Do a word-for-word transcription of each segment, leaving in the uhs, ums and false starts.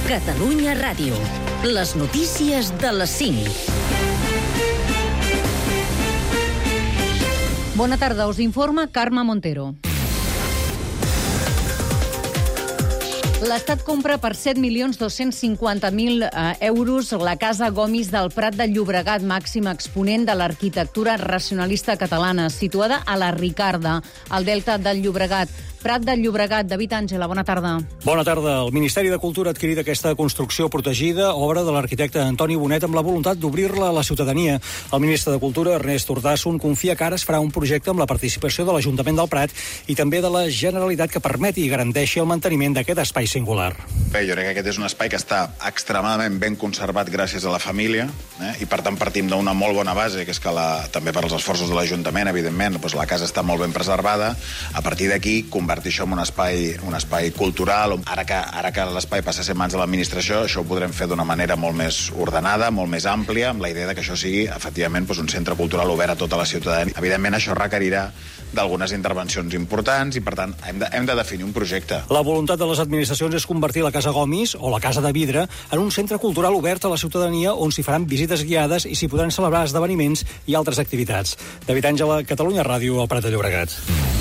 Catalunya Ràdio. Les notícies de les cinc. Bona tarda, us informa Carme Montero. L'Estat compra per set milions dos-cents cinquanta mil euros la Casa Gomis del Prat de Llobregat, màxim exponent de l'arquitectura racionalista catalana, situada a la Ricarda, al delta del Llobregat. Prat de Llobregat, David Àngela, bona tarda. Bona tarda. El Ministeri de Cultura ha adquirit aquesta construcció protegida, obra de l'arquitecte Antoni Bonet, amb la voluntat d'obrir-la a la ciutadania. El ministre de Cultura, Ernest Urtasun, confia que ara es farà un projecte amb la participació de l'Ajuntament del Prat i també de la Generalitat que permeti i garanteixi el manteniment d'aquest espai singular. Bé, jo crec que aquest és un espai que està extremadament ben conservat gràcies a la família, eh? I per tant partim d'una molt bona base, que és que la, també per als esforços de l'Ajuntament, evidentment, doncs la casa està molt ben preservada. A partir d'aquí, convertir això en un espai, un espai cultural. Ara que, ara que l'espai passa a ser mans de l'administració, això ho podrem fer d'una manera molt més ordenada, molt més àmplia, amb la idea de que això sigui, efectivament, doncs un centre cultural obert a tota la ciutadania. Evidentment, això requerirà d'algunes intervencions importants i, per tant, hem de, hem de definir un projecte. La voluntat de les administracions és convertir la Casa Gomis, o la Casa de Vidre, en un centre cultural obert a la ciutadania on s'hi faran visites guiades i s'hi podran celebrar esdeveniments i altres activitats. David Àngela, Catalunya Ràdio, al Prat de Llobregat.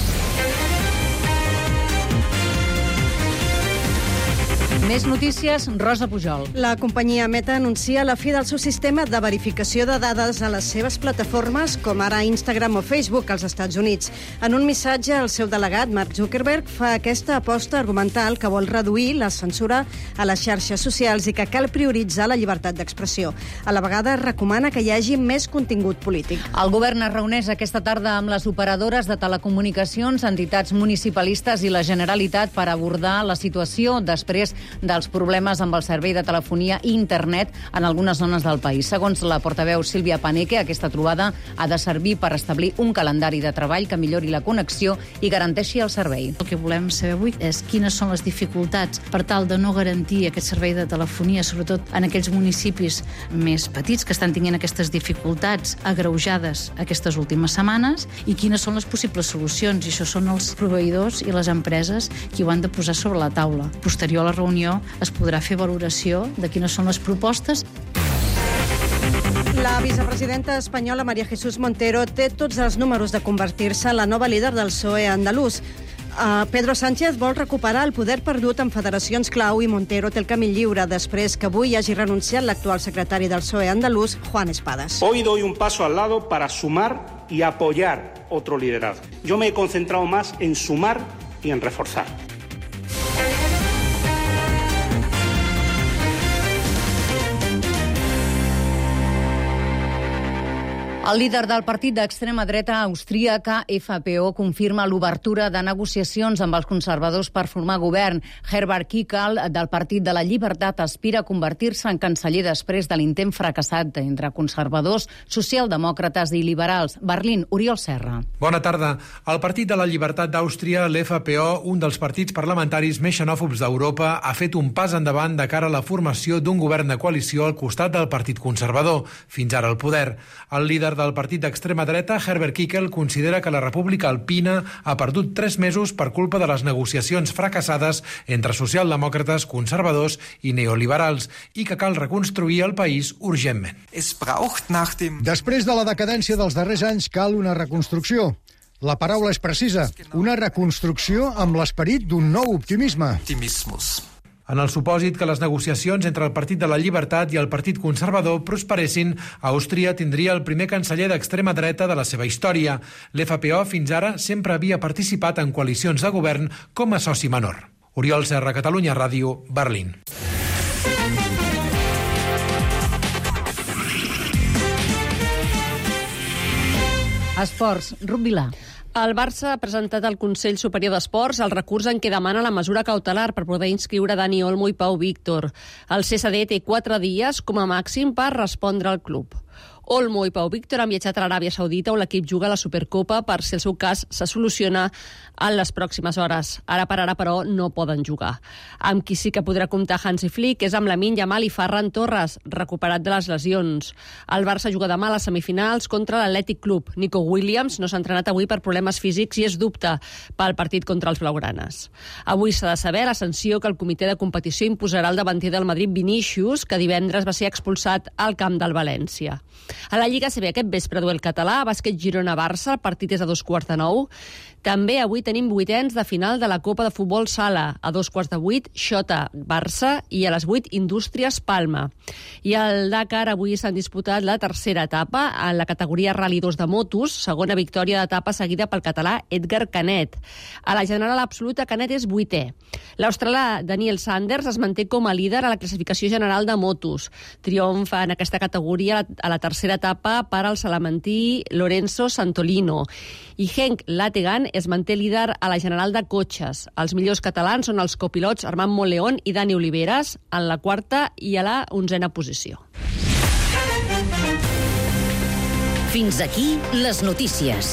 Més notícies, Rosa Pujol. La companyia Meta anuncia la fi del seu sistema de verificació de dades a les seves plataformes, com ara Instagram o Facebook als Estats Units. En un missatge, el seu delegat, Mark Zuckerberg, fa aquesta aposta argumental que vol reduir la censura a les xarxes socials i que cal prioritzar la llibertat d'expressió. A la vegada, recomana que hi hagi més contingut polític. El govern es reuneix aquesta tarda amb les operadores de telecomunicacions, entitats municipalistes i la Generalitat per abordar la situació després dels problemes amb el servei de telefonia i internet en algunes zones del país. Segons la portaveu Sílvia Paneque, aquesta trobada ha de servir per establir un calendari de treball que millori la connexió i garanteixi el servei. El que volem saber avui és quines són les dificultats per tal de no garantir aquest servei de telefonia, sobretot en aquells municipis més petits que estan tinguent aquestes dificultats agreujades aquestes últimes setmanes, i quines són les possibles solucions. I això són els proveïdors i les empreses qui ho han de posar sobre la taula. Posterior a la reunió es podrà fer valoració de quines són les propostes. La vicepresidenta espanyola María Jesús Montero té tots els números de convertir-se en la nova líder del P S O E andalús. Uh, Pedro Sánchez vol recuperar el poder perdut en federacions clau i Montero té el camí lliure després que avui hagi renunciat l'actual secretari del P S O E andalús, Juan Espadas. Hoy doy un paso al lado para sumar y apoyar otro liderazgo. Yo me he concentrado más en sumar y en reforzar. El líder del partit d'extrema dreta austríaca F P O confirma l'obertura de negociacions amb els conservadors per formar govern. Herbert Kickl, del Partit de la Llibertat, aspira a convertir-se en canceller després de l'intent fracassat entre conservadors, socialdemòcrates i liberals. Berlín, Oriol Serra. Bona tarda. El Partit de la Llibertat d'Àustria, l'F P O, un dels partits parlamentaris més xenòfobs d'Europa, ha fet un pas endavant de cara a la formació d'un govern de coalició al costat del Partit Conservador, fins ara al poder. El líder del partit d'extrema dreta, Herbert Kickl, considera que la República Alpina ha perdut tres mesos per culpa de les negociacions fracassades entre socialdemòcrates, conservadors i neoliberals i que cal reconstruir el país urgentment. Després de la decadència dels darrers anys cal una reconstrucció. La paraula és precisa, una reconstrucció amb l'esperit d'un nou optimisme. En el supòsit que les negociacions entre el Partit de la Llibertat i el Partit Conservador prosperessin, Àustria tindria el primer canceller d'extrema dreta de la seva història. L'F P O fins ara sempre havia participat en coalicions de govern com a soci menor. Oriol Serra, Catalunya Ràdio, Berlín. Esports, Ruth Vilà. El Barça ha presentat al Consell Superior d'Esports el recurs en què demana la mesura cautelar per poder inscriure Dani Olmo i Pau Víctor. El C S D té quatre dies com a màxim per respondre al club. Olmo i Pau Víctor han viatjat a l'Aràbia Saudita, on l'equip juga a la Supercopa per si el seu cas se soluciona en les pròximes hores. Ara per ara, però, no poden jugar. Amb qui sí que podrà comptar Hansi Flick és amb Lamine Yamal i Ferran Torres, recuperat de les lesions. El Barça juga demà a les semifinals contra l'Atlètic Club. Nico Williams no s'ha entrenat avui per problemes físics i és dubte pel partit contra els blaugranes. Avui s'ha de saber la sanció que el comitè de competició imposarà al davanter del Madrid Vinícius, que divendres va ser expulsat al camp del València. A la Lliga se ve aquest vespre duel català, bàsquet Girona-Barça, el partit és a dos quarts de nou. També avui tenim vuitens de final de la Copa de Futbol Sala. A dos quarts de vuit, Xota, Barça, i a les vuit, Indústries, Palma. I al Dakar avui s'han disputat la tercera etapa en la categoria Rally dos de motos, segona victòria d'etapa seguida pel català Edgar Canet. A la general absoluta, Canet és vuitè. L'australià Daniel Sanders es manté com a líder a la classificació general de motos. Triomfa en aquesta categoria a la tercera etapa per al salamantí Lorenzo Santolino. I Henk Lategan es manté líder a la general de cotxes. Els millors catalans són els copilots Armand Monleón i Dani Oliveras en la quarta i a la onzena posició. Fins aquí les notícies.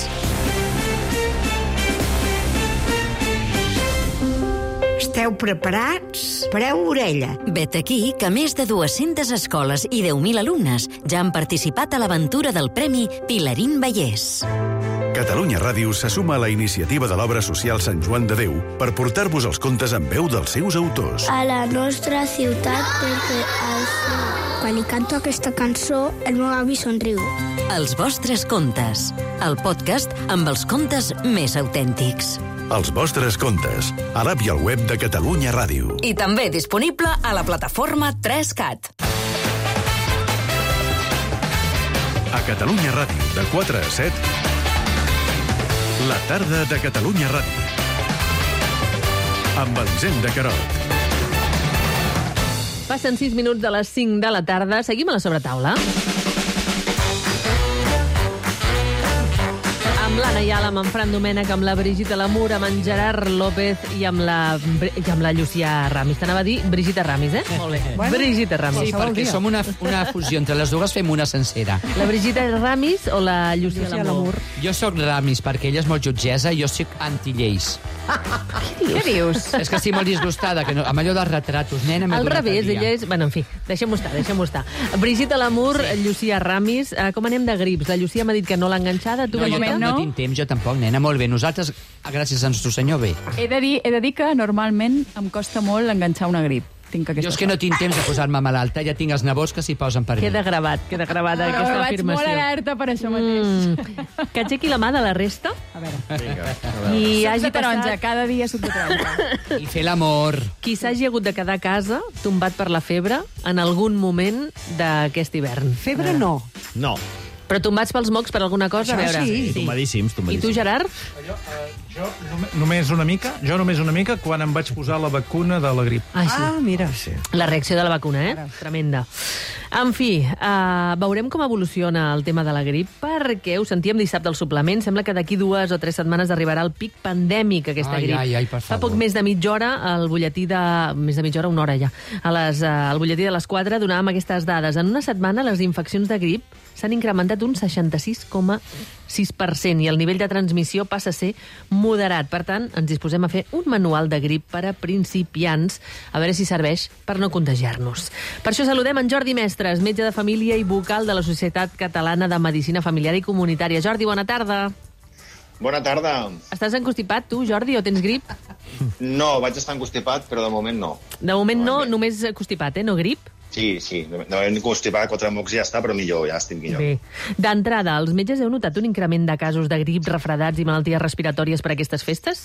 Esteu preparats? Pareu orella. Vet aquí que més de dues-centes escoles i deu mil alumnes ja han participat a l'aventura del Premi Pilarín Vallès. Catalunya Ràdio se suma a la iniciativa de l'obra social Sant Joan de Déu per portar-vos els contes en veu dels seus autors. A la nostra ciutat, perquè els... quan hi canto aquesta cançó, el meu avi somriu. Els vostres contes. El podcast amb els contes més autèntics. Els vostres contes, a l'app i al web de Catalunya Ràdio. I també disponible a la plataforma tres cat. A Catalunya Ràdio, de quatre a set, la tarda de Catalunya Ràdio. Amb Elisenda Carot. Passen sis minuts de les cinc de la tarda. Seguim a la sobretaula. Amb l'Anna Iala, amb en Fran Domènech, amb la Brigitte Lamour, amb en Gerard López i amb la, i amb la Llucia Ramis. T'anava a dir Brigitte Ramis, eh? Molt bé. Bueno, Brigitte Ramis. Sí, perquè som una, una fusió. Entre les dues fem una sencera. La Brigitte Ramis o la Llucia, Llucia Lamour? Jo sóc Ramis, perquè ella és molt jutgessa i jo soc anti-lleis. Què dius? Què dius? És que estic molt disgustada, que no, amb allò dels retratos, nena... Al revés, ella és... Bueno, en fi, deixem-ho estar, deixem-ho estar. Brigitte Lamour, sí. Llucia Ramis, eh, com anem de grips? La Llucia m'ha dit que no l'ha enganxada, tu no, jo no, no tinc temps, jo tampoc, nena, molt bé. Nosaltres, gràcies a nostre senyor, bé. He de dir, he de dir que normalment em costa molt enganxar una grip. Tinc jo és que no tinc temps de posar-me malalta, ja tinc els nebots que s'hi posen per mi. Queda gravat, queda gravat Però aquesta vaig afirmació. Vaig molt alerta per això mateix. Mm. Que aixequi la mà de la resta. A veure. Vinga, a veure. I suc hagi de taronja, passat... cada dia suc de taronja. I fer l'amor. Qui s'hagi hagut de quedar a casa, tombat per la febre, en algun moment d'aquest hivern. Febre no. No. Però tombats pels mocs per alguna cosa? Això a veure. sí. Sí, tombadíssims, tombadíssims. I tu, Gerard? Jo, uh, jo només una mica, jo només una mica quan em vaig posar la vacuna de la grip. Ah, sí. Ah, mira. Sí. La reacció de la vacuna, eh? Tremenda. En fi, uh, veurem com evoluciona el tema de la grip, perquè ho sentíem dissabte al suplement, sembla que d'aquí dues o tres setmanes arribarà el pic pandèmic, aquesta ai, grip. Ai, ai, per favor. Fa poc més de mitja hora, el butlletí de... Més de mitja hora, una hora ja. A les, uh, el butlletí de les quatre donàvem aquestes dades. En una setmana, les infeccions de grip s'han incrementat un seixanta-sis coma sis per cent i el nivell de transmissió passa a ser moderat. Per tant, ens disposem a fer un manual de grip per a principiants, a veure si serveix per no contagiar-nos. Per això saludem en Jordi Mestres, metge de família i vocal de la Societat Catalana de Medicina Familiar i Comunitària. Jordi, bona tarda. Bona tarda. Estàs encostipat, tu, Jordi, o tens grip? No, vaig estar encostipat, però de moment no. De moment no, no només constipat, eh? No grip? Sí, sí. De moment constipat, quatre mocs ja està, però millor, ja estic millor. Bé. D'entrada, els metges heu notat un increment de casos de grip, refredats i malalties respiratòries per aquestes festes?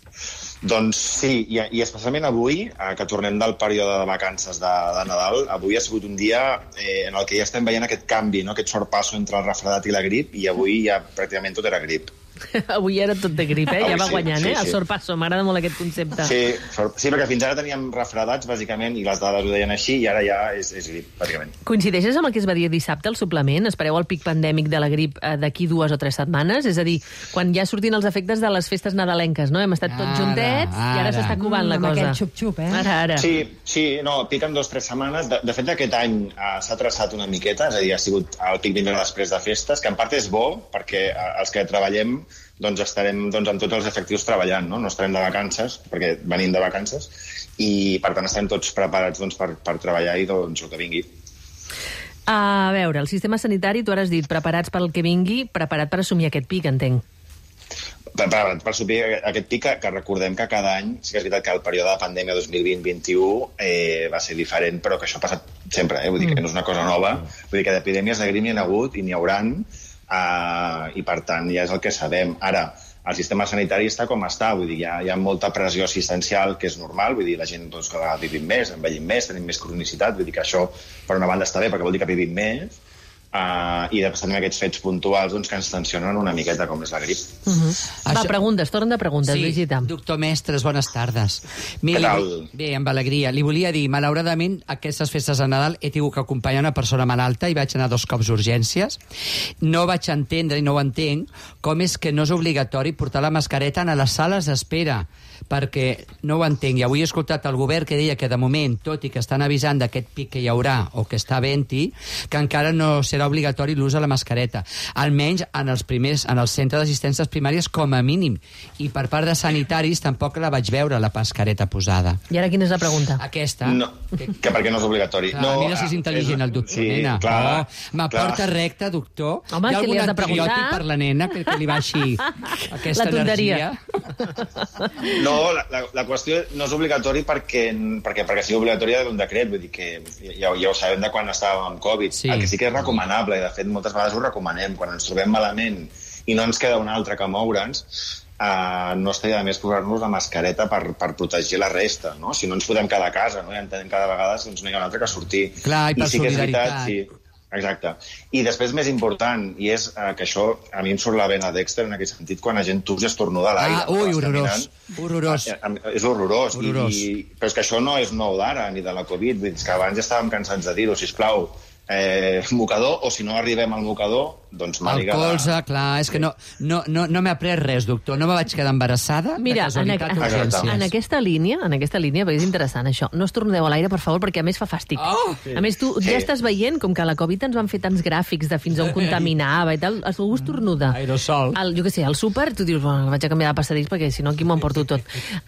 Doncs sí, i, i especialment avui, eh, que tornem del període de vacances de, de Nadal, avui ha sigut un dia eh, en el que ja estem veient aquest canvi, no? Aquest sorpasso entre el refredat i la grip, i avui ja pràcticament tot era grip. Avui era tot de grip, eh? Ja va sí, guanyant, sí, eh? El sí. sorpasso, m'agrada molt aquest concepte. Sí, sí, perquè fins ara teníem refredats, bàsicament, i les dades ho deien així, i ara ja és, és grip, bàsicament. Coincideixes amb el que es va dir dissabte, el suplement? Espereu el pic pandèmic de la grip eh, d'aquí dues o tres setmanes? És a dir, quan ja sortin els efectes de les festes nadalenques, no? Hem estat tots Ara, juntets ara. I ara s'està covant mm, la cosa. Amb aquest xup-xup, eh? Ara, ara. Sí, sí, no, piquen dos o tres setmanes. De, de fet, aquest any eh, s'ha traçat una miqueta, és a dir, ha sigut el pic d'hivern després de festes, que en part és bo, perquè eh, els que treballem doncs estarem doncs, amb tots els efectius treballant, no? No estarem de vacances, perquè venim de vacances, i per tant estarem tots preparats doncs, per, per treballar i doncs, el que vingui. A veure, el sistema sanitari, tu ara has dit, preparats pel que vingui, preparat per assumir aquest pic, entenc. Preparat per assumir aquest pic, que, que recordem que cada any, sí que és veritat que el període de pandèmia dos mil vint vint u eh, va ser diferent, però que això ha passat sempre, eh? Vull dir que no és una cosa nova, vull dir que d'epidèmies de grip n'hi ha hagut i n'hi hauran, Uh, i per tant ja és el que sabem. Ara, el sistema sanitari està com està, vull dir, hi ha, hi ha molta pressió assistencial, que és normal, vull dir, la gent doncs, cada vegada vivim més, envellim més, tenim més cronicitat, vull dir que això per una banda està bé perquè vol dir que vivim més, Uh, i després tenim aquests fets puntuals doncs, que ens tensionen una miqueta, com és la grip. Uh -huh. Va, Això... preguntes, torn de preguntes, sí, Brigitte. Doctor Mestres, bones tardes. Què tal? Bé, amb alegria. Li volia dir, malauradament, aquestes festes de Nadal he tingut que acompanyar una persona malalta i vaig anar dos cops a urgències. No vaig entendre, i no ho entenc, com és que no és obligatori portar la mascareta a les sales d'espera, perquè no ho entenc. I avui he escoltat el govern que deia que de moment, tot i que estan avisant d'aquest pic que hi haurà, o que està havent-hi, que encara no serà obligatori l'ús de la mascareta, almenys en els primers, en els centres d'assistències primàries com a mínim, i per part de sanitaris tampoc la vaig veure, la mascareta posada. I ara quina és la pregunta? Aquesta. No, que, que perquè no és obligatori. Clar, no, mira si és intel·ligent el doctor, sí, nena. Clar, oh, m'aporta recte, doctor. Home, hi ha que li algun has de preguntar? antibiòtic per la nena que, que li baixi aquesta la tonteria. energia? No, la, la, la qüestió no és obligatori perquè, perquè, perquè sigui obligatori d'un decret, vull dir que ja, ja ho sabem de quan estàvem amb Covid. Sí. El que sí que és recomanable, i de fet moltes vegades ho recomanem, quan ens trobem malament i no ens queda un altre que moure'ns, uh, no estaria de més posar-nos la mascareta per, per protegir la resta, no? Si no ens podem quedar a casa, no? I entenem cada vegada doncs, no hi ha un altre que sortir. Clar, i per I sí que és solidaritat. veritat, sí. Exacte. I després, més important, i és uh, que això a mi em surt la vena Dexter en aquest sentit, quan la gent tussa i estornuda a l'aire. Ah, ui, horrorós. Horrorós. Uh, és horrorós. horrorós. I, i, però és que això no és nou d'ara, ni de la Covid. Vull dir, és que abans ja estàvem cansats de dir-ho, sisplau, eh, mocador, o si no arribem al mocador, doncs màniga... El colze, de... clar, és que no, no, no, no m'he après res, doctor. No me vaig quedar embarassada, Mira, de casualitat, en, urgències. en aquesta línia, en aquesta línia, perquè és interessant això, no estornudeu a l'aire, per favor, perquè a més fa fàstic. Oh! A més, tu Sí. ja estàs veient, com que a la Covid ens van fer tants gràfics de fins on contaminava i tal, algú estornuda. Aerosol. El, jo què sé, al súper, tu dius, bueno, vaig a canviar de passadís perquè si no aquí m'ho emporto tot.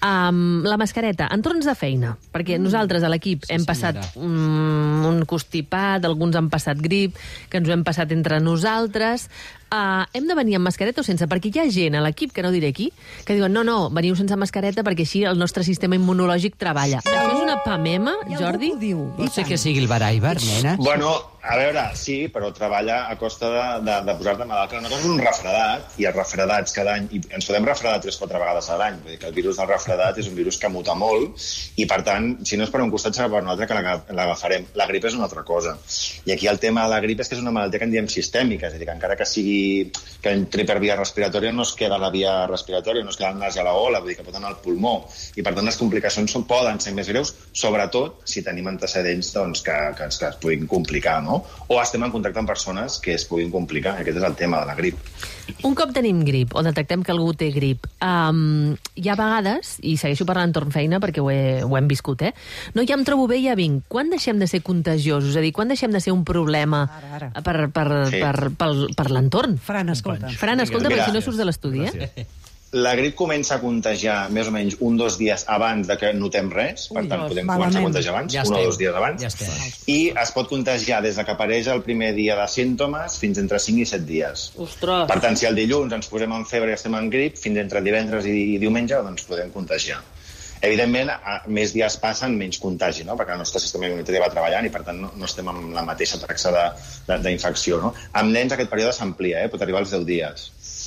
Um, la mascareta, entorns de feina, perquè nosaltres a l'equip Sí, hem senyora. passat um, un constipat, alguns han passat grip, que ens ho hem passat entre nosaltres. Uh, hem de venir amb mascareta o sense? Perquè hi ha gent a l'equip, que no diré qui, que diuen no, no, veniu sense mascareta perquè així el nostre sistema immunològic treballa. Això és una pamema, Jordi? Pot ser que sigui el Baraibar, nena? Bueno, a veure, sí, però treballa a costa de, de, de posar-te malalt. Que una cosa és un refredat, i els refredats cada any, i ens podem refredar tres o quatre vegades a l'any, vull dir que el virus del refredat és un virus que muta molt, i per tant, si no és per un costat, serà per un altre que l'aga- l'agafarem. La grip és una altra cosa. I aquí el tema de la grip és que és una malaltia que en diem sistèmica, és a dir, que encara que sigui que entri per via respiratòria no es queda la via respiratòria, no es queda el nas i a la gola, vull dir que pot anar al pulmó, i per tant les complicacions són, poden ser més greus, sobretot si tenim antecedents doncs, que, que, ens, que es puguin complicar, no? O estem en contacte amb persones que es puguin complicar. Aquest és el tema de la grip. Un cop tenim grip o detectem que algú té grip, um, hi ha vegades, i segueixo parlant torn feina perquè ho, he, ho hem viscut, eh? No, ja em trobo bé, ja vinc. Quan deixem de ser contagiosos? És a dir, quan deixem de ser un problema Ara, ara. per, per, Sí. per, per, per l'entorn? Fran, escolta. Fran, escolta, Mira, perquè si no surts de l'estudi, eh? La grip comença a contagiar més o menys un o dos dies abans de que notem res, per Ui, tant, doncs, podem malament. començar a contagiar abans, Ja un o estem. dos dies abans, Ja estem. i es pot contagiar des de que apareix el primer dia de símptomes fins entre cinc i set dies. Ostres! Per tant, si el dilluns ens posem en febre i estem en grip, fins entre divendres i diumenge doncs podem contagiar. Evidentment, a més dies passen, menys contagi, no? Perquè el nostre sistema immunitari va treballant i, per tant, no, no estem amb la mateixa taxa de- de- d'infecció. No? Amb nens aquest període s'amplia, eh? Pot arribar als deu dies.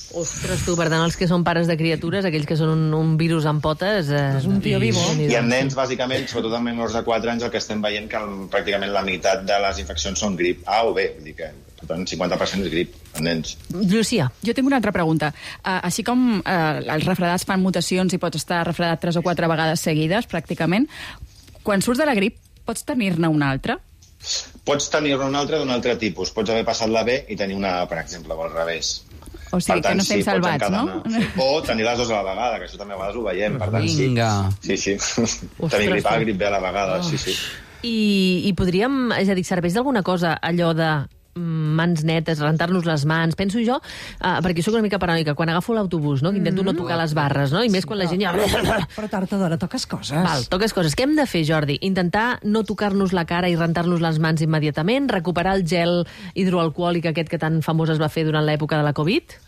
Ostres, tu, per tant, els que són pares de criatures, aquells que són un, un virus amb potes... Eh, és un tio vivo. I en nens, bàsicament, sobretot en menors de quatre anys, el que estem veient que pràcticament la meitat de les infeccions són grip A o B. Vull dir que, per tant, cinquanta per cent és grip en nens. Llucia. Jo tinc una altra pregunta. Uh, així com uh, els refredats fan mutacions i pots estar refredat tres o quatre vegades seguides, pràcticament, quan surts de la grip, pots tenir-ne una altra? Pots tenir-ne una altra d'un altre tipus. Pots haver passat la B i tenir una, per exemple, o al revés. O sigui, tant, que no estem sí, salvats, no? Sí. O tenir les dues a la vegada, que això també a vegades ho veiem. Per tant, Vinga. Sí, sí. sí. Tenir grip A, grip B a la vegada, oh. sí, sí. I, I podríem, és a dir, serveix d'alguna cosa allò de mans netes, rentar-nos les mans, penso jo, uh, perquè sóc una mica paranoica, quan agafo l'autobús, no? Que intento no tocar les barres, no? I més quan la gent ja... Però tard o d'hora toques coses. Val, toques coses. Què hem de fer, Jordi? Intentar no tocar-nos la cara i rentar-nos les mans immediatament? Recuperar el gel hidroalcohòlic aquest que tan famós es va fer durant l'època de la Covid?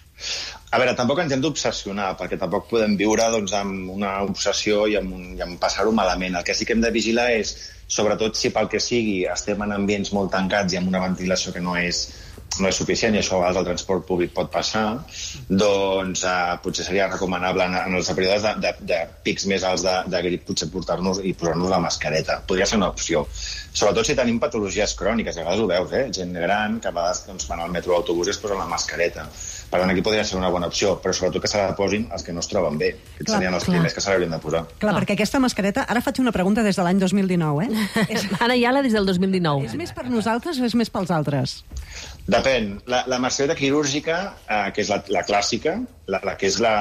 A veure, tampoc ens hem d'obsessionar, perquè tampoc podem viure doncs, amb una obsessió i amb, un, i amb passar-ho malament. El que sí que hem de vigilar és, sobretot si pel que sigui estem en ambients molt tancats i amb una ventilació que no és, no és suficient, i això a vegades al transport públic pot passar, doncs eh, potser seria recomanable en, en els períodes de, de, de pics més alts de, de grip potser portar-nos i posar-nos la mascareta. Podria ser una opció. Sobretot si tenim patologies cròniques, a vegades ho veus, eh? Gent gran que a vegades doncs, van al metro o autobús i es posen la mascareta. Per tant, aquí podria ser una bona opció, però sobretot que se la posin els que no es troben bé. Aquests clar, serien els clar. primers que se l'haurien de posar. Clar, clar, perquè aquesta mascareta... Ara faig una pregunta des de l'any dos mil dinou, eh? És... Anna Iala des del dos mil dinou. És més per nosaltres o és més pels altres? Depèn. La, la mascareta quirúrgica, eh, que és la, la clàssica, la, la que és la...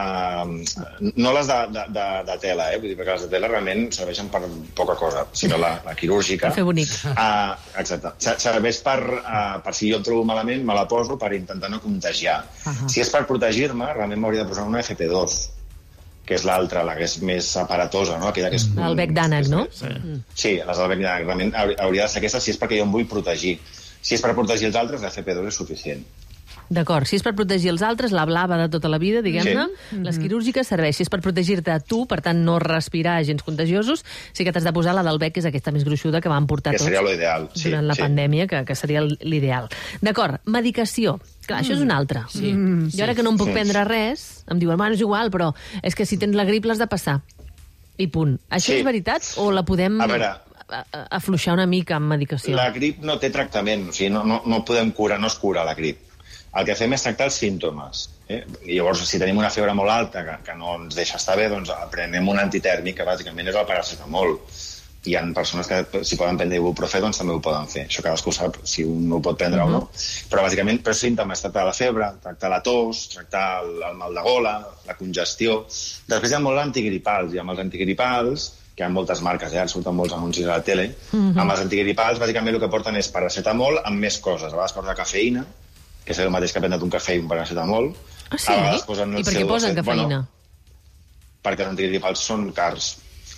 No les de, de, de, de tela, eh? Vull dir, perquè les de tela realment serveixen per poca cosa, sinó la, la quirúrgica. Per fer bonic. Uh, exacte. Serveix per, uh, per si jo em trobo malament, me la poso per intentar no contagiar. Uh -huh. Si és per protegir-me, realment m'hauria de posar una F P dos, que és l'altra, la que és més aparatosa, no? Aquella que és... El bec d'ànec, no? Sí, sí les del bec d'ànec. Realment hauria de ser aquesta si és perquè jo em vull protegir. Si és per protegir els altres, la F P dos és suficient. D'acord, si és per protegir els altres, la blava de tota la vida, diguem-ne, sí. Les quirúrgiques serveix. Si és per protegir-te a tu, per tant, no respirar agents contagiosos, sí que t'has de posar la del bec, que és aquesta més gruixuda que van portar tots. Que seria l'ideal, sí. Durant la sí. pandèmia, que, que seria l'ideal. D'acord, medicació. Clar, mm. això és una altra. Sí. Mm. Jo ara que no em puc sí. prendre res, em diuen, bueno, és igual, però és que si tens la grip l'has de passar. I punt. Això sí. és veritat o la podem... A veure... afluixar una mica amb medicació? La grip no té tractament, o sigui, no, no, no podem curar, no es cura la grip. El que fem és tractar els símptomes. Eh? I llavors, si tenim una febre molt alta que, que no ens deixa estar bé, doncs prenem un antitèrmic, que bàsicament és el paracetamol. Hi ha persones que, si poden prendre ibuprofè, doncs també ho poden fer. Això cadascú sap si un ho pot prendre uh-huh. o no. Però bàsicament, per símptomes, tractar la febre, tractar la tos, tractar el, el mal de gola, la congestió. Després hi ha molts antigripals, i amb els antigripals que hi ha moltes marques, eh? Surten molts anuncis a la tele. Uh-huh. Amb els antigripals, bàsicament, el que porten és paracetamol amb més coses. A vegades porta cafeïna, que és el mateix que prendre un cafè i un paracetamol. Ah, sí? I per què posen cafeïna? Bueno, perquè els antigripals són cars.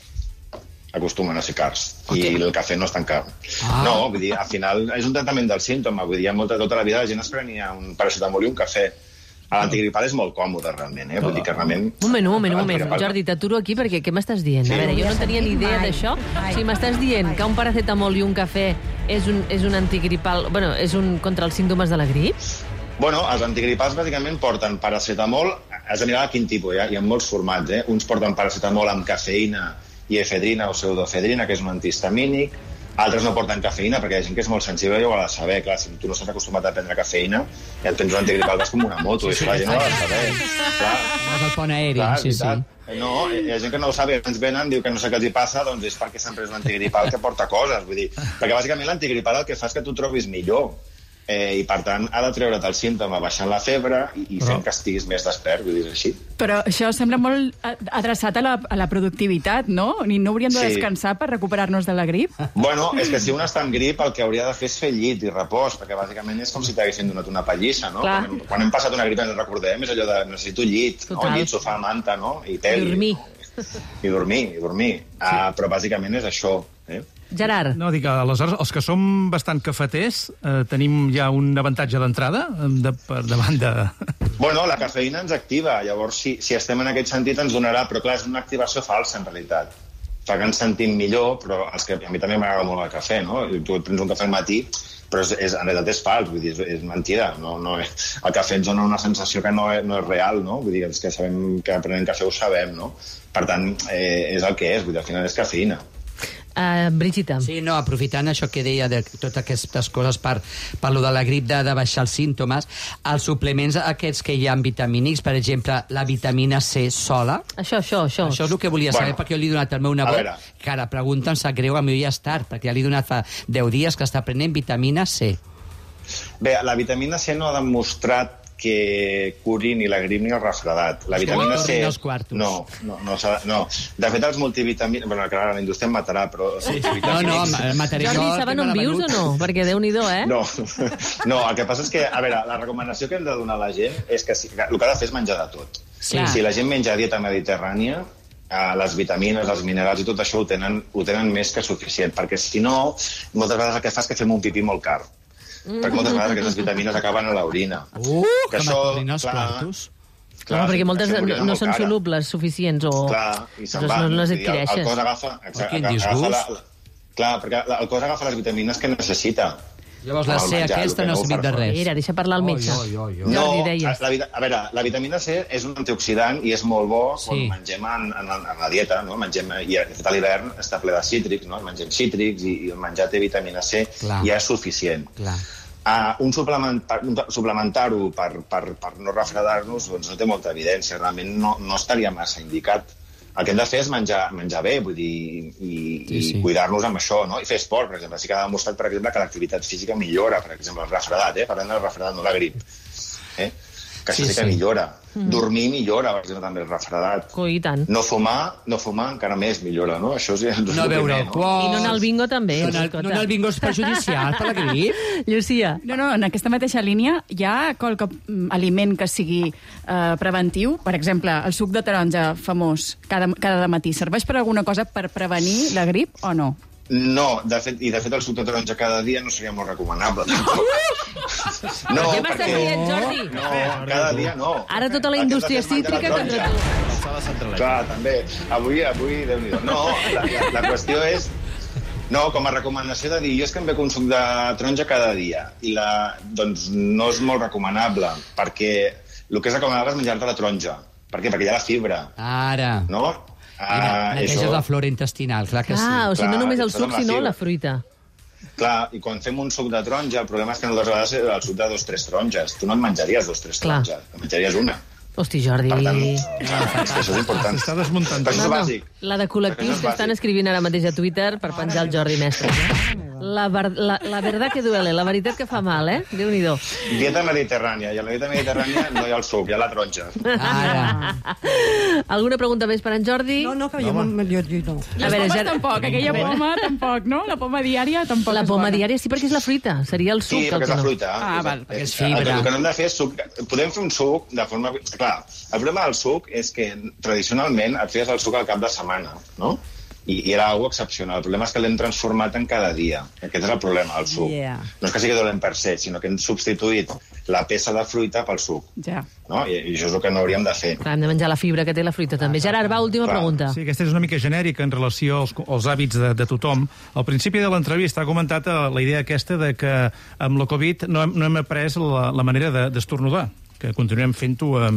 Acostumen a ser cars. Okay. I el cafè no és tan car. Ah. No, vull dir, al final és un tractament del símptoma. Vull dir, molta, tota la vida la gent es prenia un paracetamol i un cafè. L'antigripal és molt còmode, realment, eh? Vull dir que realment... Un moment, un moment, un moment. Jordi, t'aturo aquí perquè què m'estàs dient? Sí. A veure, jo no tenia ni idea d'això. Si m'estàs dient que un paracetamol i un cafè és un, és un antigripal... Bueno, és un contra els símptomes de la grip? Bueno, els antigripals bàsicament porten paracetamol... Has de mirar quin tipus, eh? Hi ha molts formats, eh? Uns porten paracetamol amb cafeïna i efedrina o pseudoefedrina, que és un antihistamínic. Altres no porten cafeïna, perquè hi ha gent que és molt sensible i ho ha de saber. Clar, si tu no estàs acostumat a prendre cafeïna i et prens un antigripal, vas com una moto, i la gent no ho ha de saber. Clar, vas al pont aeri, clar, sí, sí. No, hi ha gent que no ho sap, ens venen, diu que no sé què els hi passa, doncs és perquè s'han pres un antigripal que porta coses, vull dir, perquè bàsicament l'antigripal el que fa és que tu trobis millor. Eh, i per tant ha de treure't el símptoma baixant la febre i, i fent que estiguis més despert, vull dir així. Però això sembla molt adreçat a la, a la productivitat, no? Ni no hauríem de sí. descansar per recuperar-nos de la grip? Bueno, és que si un està amb grip el que hauria de fer és fer llit i repòs, perquè bàsicament és com si t'haguessin donat una pallissa, no? Quan hem, quan hem passat una grip ens recordem, és allò de necessito llit, no? Llit, sofà, manta, no? I tele. I dormir. I dormir, i dormir. Sí. Uh, però bàsicament és això, eh? Gerard. No, dic, aleshores, els que som bastant cafeters eh, tenim ja un avantatge d'entrada de, per davant de... Bueno, la cafeïna ens activa, llavors si, si estem en aquest sentit ens donarà, però clar, és una activació falsa en realitat. Fa que ens sentim millor, però els que, a mi també m'agrada molt el cafè, no? Tu et prens un cafè al matí però és, és, en realitat és fals, vull dir, és, és mentida. No, no és, el cafè ens dona una sensació que no és, no és real, no? Vull dir, és que sabem que prenem cafè ho sabem, no? Per tant, eh, és el que és, vull dir, al final és cafeïna. Uh, Brigitte. Sí, no, aprofitant això que deia de totes aquestes coses per, per lo de la grip, de, de baixar els símptomes, els suplements aquests que hi ha vitamínics, per exemple, la vitamina C sola... Això, això, això. Això és el que volia saber, bueno, perquè jo li he donat al meu nebot, que ara pregunta, em sap greu, a mi ja és tard, perquè ja li he donat fa deu dies que està prenent vitamina C. Bé, la vitamina C no ha demostrat que curi ni la grip ni el refredat. La vitamina C... No, no, no, no. De fet, els multivitamines... Bueno, clar, la indústria em matarà, però... Sí. No, no, mataré jo... Jordi, saben on vius o no? Perquè Déu-n'hi-do, eh? No, no, el que passa és que, a veure, la recomanació que hem de donar a la gent és que el que ha de fer és menjar de tot. Sí. Si la gent menja dieta mediterrània, les vitamines, els minerals i tot això ho tenen, ho tenen més que suficient, perquè si no, moltes vegades el que fa és que fem un pipí molt car. Mm. Perquè moltes vegades aquestes vitamines acaben a l'orina. Uh, que, que m'atornin els quartos. Clar, no, perquè moltes no, no són cara. solubles suficients o clar, i se'n no, no les adquireixes. El, el cos agafa... Exacte, agafa la, la, clar, perquè el cos agafa les vitamines que necessita. Llavors la C aquesta no ha servit de res. Mira, deixa parlar el metge. Oi, oi, oi. No, la, a veure, la vitamina C és un antioxidant i és molt bo sí. quan mengem en, en, en la dieta, no? Mengem, i de fet a l'hivern està ple de cítrics, no? Mengem cítrics i, i el menjar té vitamina C Clar. ja és suficient. Clar. Uh, un suplement, suplementar-ho per, per, per no refredar-nos doncs no té molta evidència, realment no, no estaria massa indicat. El que hem de fer és menjar, menjar bé, vull dir, i, sí, sí. i cuidar-nos amb això, no? I fer esport, per exemple. Sí que ha demostrat, per exemple, que l'activitat física millora, per exemple, el refredat, eh? Parlem del refredat, no la grip. Eh? Que això sí, sí que sí. millora. Mm. Dormir millora, per exemple, també el refredat. Coi, i tant. No fumar, no fumar encara més millora, no? Això és, és no beure alcohol. No? I no anar al bingo també. No anar no al bingo és perjudicial per la grip. Llucia. No, no, en aquesta mateixa línia hi ha qualque aliment que sigui eh, preventiu? Per exemple, el suc de taronja famós cada, cada matí serveix per alguna cosa per prevenir la grip o no? No, de fet, i de fet el suc de taronja cada dia no seria molt recomanable. No, què m'estàs dient, Jordi? No, cada dia no. Ara tota la indústria cítrica contra tu. Clar, també. Avui, avui, Déu-n'hi-do. No, la, la, la qüestió és... No, com a recomanació de dir, jo és que em bec un suc de taronja cada dia, i la, doncs no és molt recomanable, perquè el que és recomanable és menjar-te la taronja. Per què? Perquè hi ha la fibra. Ara. No? Ah, neteges això... la flora intestinal, clar que ah, sí. Ah, o sigui, clar, no només el suc, sinó la fruita. Clar, i quan fem un suc de taronja, el problema és que moltes vegades és el suc de dos o tres taronges. Tu no et menjaries dos o tres taronges, et menjaries una. Hosti, Jordi... Per tant, això és important. S'està desmuntant. Això és bàsic. La de col·lectius que estan escrivint ara mateix a Twitter per penjar el Jordi Mestre. La, la, la verdad que duele, la veritat que fa mal, eh? Déu-n'hi-do. Dieta mediterrània, i a la dieta mediterrània no hi ha el suc, hi ha la taronja. Ara. Alguna pregunta més per en Jordi? No, no, que jo, jo, jo no. Les a veure, pomes ja... tampoc, aquella poma tampoc, no? La poma diària tampoc La poma diària sí, perquè és la fruita, seria el suc. Sí, perquè és la fruita. Ah, val, perquè és fibra. El que no hem de fer és suc... Podem fer un suc de forma... Clar, el problema del suc és que tradicionalment et feies el suc al cap de setmana, no? I, i era algo excepcional. El problema és que l'hem transformat en cada dia. Aquest és el problema, el suc. Yeah. No és que sigui dolent per se, sinó que hem substituït la peça de fruita pel suc. Ja. No? I, I això és el que no hauríem de fer. Clar, hem de menjar la fibra que té la fruita, també. Gerard, va, última Clar. pregunta. Sí, aquesta és una mica genèrica en relació als, als hàbits de, de tothom. Al principi de l'entrevista ha comentat la idea aquesta de que amb la Covid no hem, no hem après la, la manera d'estornudar, de, que continuem fent-ho a,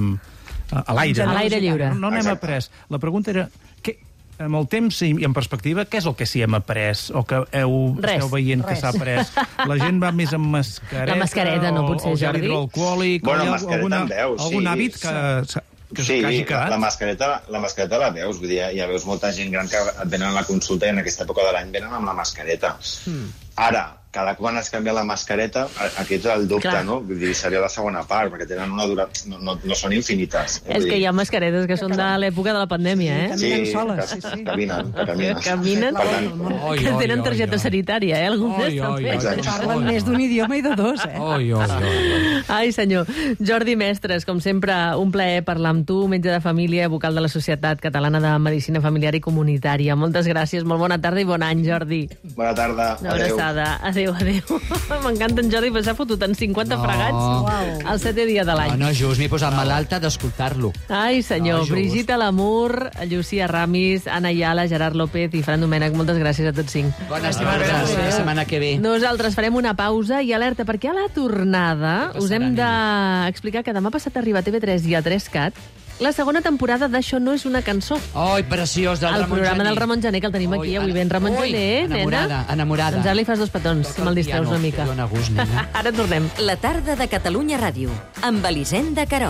a l'aire. A l'aire lliure. No, no n'hem après. La pregunta era... Què, amb el temps i en perspectiva, què és el que sí hem après? O que heu, esteu veient res. Que s'ha après? La gent va més amb mascareta? La mascareta, no, potser, o, o gel hidroalcohòlic? Bueno, o mascareta alguna, en veus, algun sí. hàbit que, que, sí, que hagi quedat? La mascareta, la mascareta la veus, vull dir, ja veus molta gent gran que et venen a la consulta i en aquesta època de l'any venen amb la mascareta. Hmm. Ara, cada quan es canvia la mascareta, aquest és el dubte, Clar. no? Vull dir, seria la segona part, perquè tenen una dura... No, no, no són infinites. Eh? És que hi ha mascaretes que són de l'època de la pandèmia, eh? Sí, caminen sí, soles, que, sí, sí. Caminen, que caminen. Que caminen, per tant, oi, que tenen targeta oi, sanitària, eh? Algunes oi, oi, també. oi, Parlen oi, més d'un idioma i de dos, eh? Oi, oi, oi. Ai, senyor. Jordi Mestres, com sempre, un plaer parlar amb tu, metge de família, vocal de la Societat Catalana de Medicina Familiar i Comunitària. Moltes gràcies, molt bona tarda i bon any, Jordi. Bona tarda. Una abraçada. Adéu. adéu, adéu. M'encanta en Jordi, però s'ha fotut en cinquanta No. fregats Uau. el setè dia de l'any. No, no, just, m'he posat malalta d'escoltar-lo. Ai, senyor. No, just. Brigitte Lamour, Llucia Ramis, Anna Ayala, Gerard López i Fran Domènech. Moltes gràcies a tots cinc. Bones tardes, fins la setmana que ve. Nosaltres farem una pausa i alerta, perquè a la tornada us hem d'explicar que demà passat arriba a T V tres i a tres cat la segona temporada d'Això no és una cançó. Ai, preciós, del el Ramon programa Gené. del Ramon Gené, que el tenim aquí avui ben. Ramon Ui, Gené, enamorada, nena. enamorada. Doncs ara li fas dos petons, si me'l distreus una mica. Dóna gust, nena. Ara tornem. La tarda de Catalunya Ràdio, amb Elisenda Carol.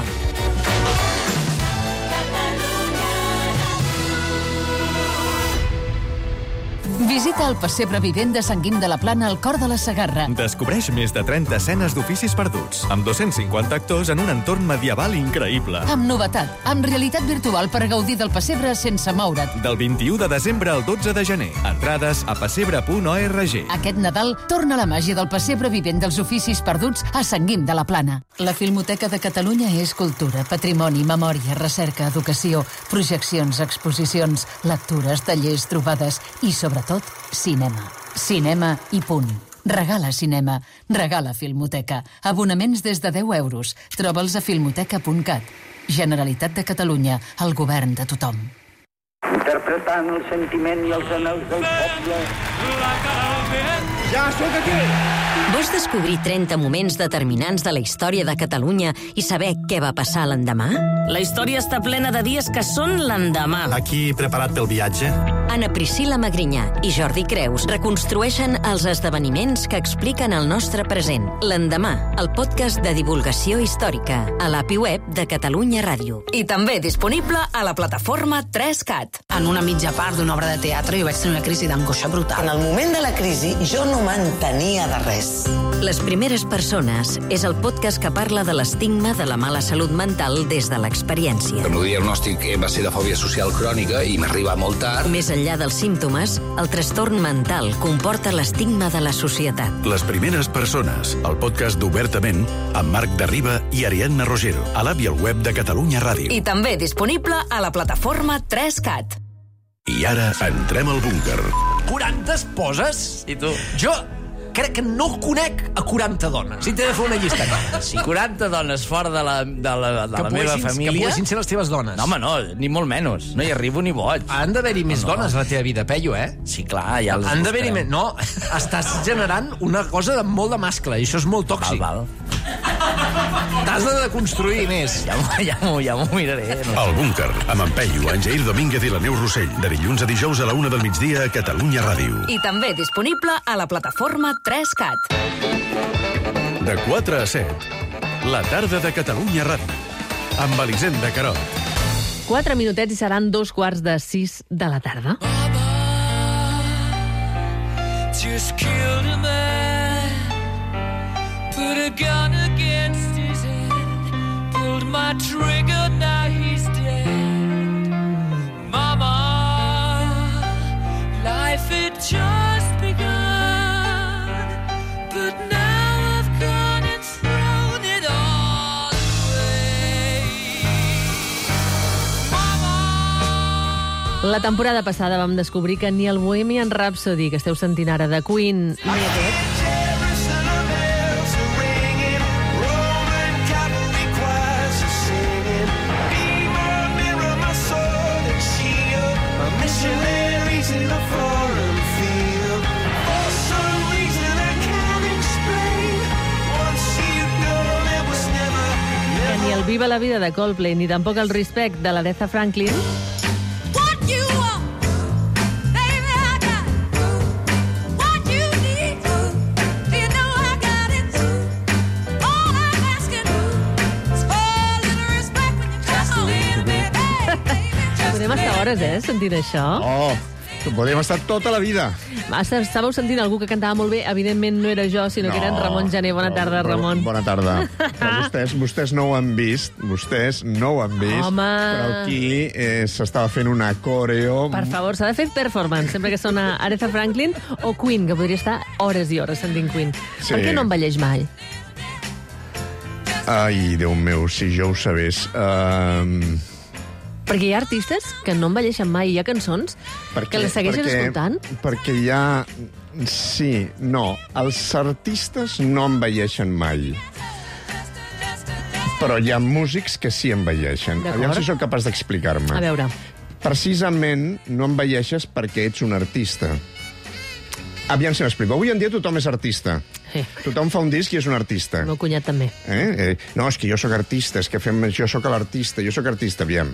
Visita el pessebre vivent de Sant Guim de la Plana al cor de la Segarra. Descobreix més de trenta escenes d'oficis perduts, amb dos-cents cinquanta actors en un entorn medieval increïble. Amb novetat, amb realitat virtual per gaudir del pessebre sense moure't. Del vint-i-u de desembre al dotze de gener. Entrades a pessebre punt org. Aquest Nadal torna la màgia del pessebre vivent dels oficis perduts a Sant Guim de la Plana. La Filmoteca de Catalunya és cultura, patrimoni, memòria, recerca, educació, projeccions, exposicions, lectures, tallers, trobades i, sobretot, cinema. Cinema i punt. Regala cinema. Regala Filmoteca. Abonaments des de deu euros. Troba'ls a filmoteca punt cat. Generalitat de Catalunya. El govern de tothom. Interpretant el sentiment i els anels del poble. Ja sóc aquí! Vols descobrir trenta moments determinants de la història de Catalunya i saber què va passar l'endemà? La història està plena de dies que són l'endemà. Aquí preparat pel viatge? Anna Priscila Magrinyà i Jordi Creus reconstrueixen els esdeveniments que expliquen el nostre present. L'endemà, el podcast de divulgació històrica, a l'A P I web de Catalunya Ràdio. I també disponible a la plataforma tres cat. En una mitja part d'una obra de teatre jo vaig tenir una crisi d'angoixa brutal. En el moment de la crisi jo no m'entenia de res. Les primeres persones és el podcast que parla de l'estigma de la mala salut mental des de l'experiència. El meu diagnòstic va ser de fòbia social crònica i m'arriba molt tard. Més enllà dels símptomes, el trastorn mental comporta l'estigma de la societat. Les primeres persones, el podcast d'Obertament, amb Marc Darriba i Ariadna Rogero, a l'app i al web de Catalunya Ràdio. I també disponible a la plataforma tres cat. I ara entrem al búnquer. quaranta esposes? I tu? Jo crec que no conec a quaranta dones. Si t'he de fer una llista. Si quaranta dones fora de la, de la, de la meva família... Que poguessin ser les teves dones. No, home, no, ni molt menys. No hi arribo ni boig. Han d'haver-hi més no, no. dones a la teva vida, Peyu, eh? Sí, clar, ja les Han d'haver-hi buscarem. més... No, estàs generant una cosa de molt de mascle, i això és molt tòxic. Val, val. T'has de deconstruir més. Ja m'ho ja ja miraré. No. El búnquer, amb en Peyu, en Jair Domínguez i la Neus Rossell, de dilluns a dijous a la una del migdia a Catalunya Ràdio. I també disponible a la plataforma tres cat. De quatre a set, la tarda de Catalunya Ràdio, amb Elisenda Carol. Quatre minutets i seran dos quarts de sis de la tarda. Just killed a man, put a gun against his head, pulled my trigger, now he's dead. Mama, life had just begun, but now I've gone and thrown it all away. Mama. La temporada passada vam descobrir que ni el Bohemian Rhapsody, que esteu sentint ara, de Queen, ni aquest, ni el Viva la vida de Coldplay, ni tampoc el Respect de l'Aretha Franklin, podem estar hores, eh, sentint això. Oh, podríem estar tota la vida. Estàveu sentint algú que cantava molt bé? Evidentment no era jo, sinó no, que era en Ramon Gené. Bona no, tarda, Ramon. Bona tarda. Però vostès, vostès no ho han vist, vostès no ho han vist, Home. però aquí eh, s'estava fent una coreo... Per favor, s'ha de fer performance, sempre que sona Aretha Franklin o Queen, que podria estar hores i hores sentint Queen. Sí. Per què no envelleix mai? Ai, Déu meu, si jo ho sabés. Um... Perquè hi ha artistes que no envelleixen mai, hi ha cançons perquè, que les segueixes perquè, escoltant. Perquè hi ha... Sí, no. Els artistes no envelleixen mai. Però hi ha músics que sí envelleixen. Aviam si sóc capaç d'explicar-me. A veure. Precisament no envelleixes perquè ets un artista. Aviam si m'explico. Avui en dia tothom és artista. Sí. Tothom fa un disc i és un artista. El meu cunyat també. Eh? Eh? No, és que jo sóc artista, és que fem... jo sóc l'artista, jo sóc artista, aviam.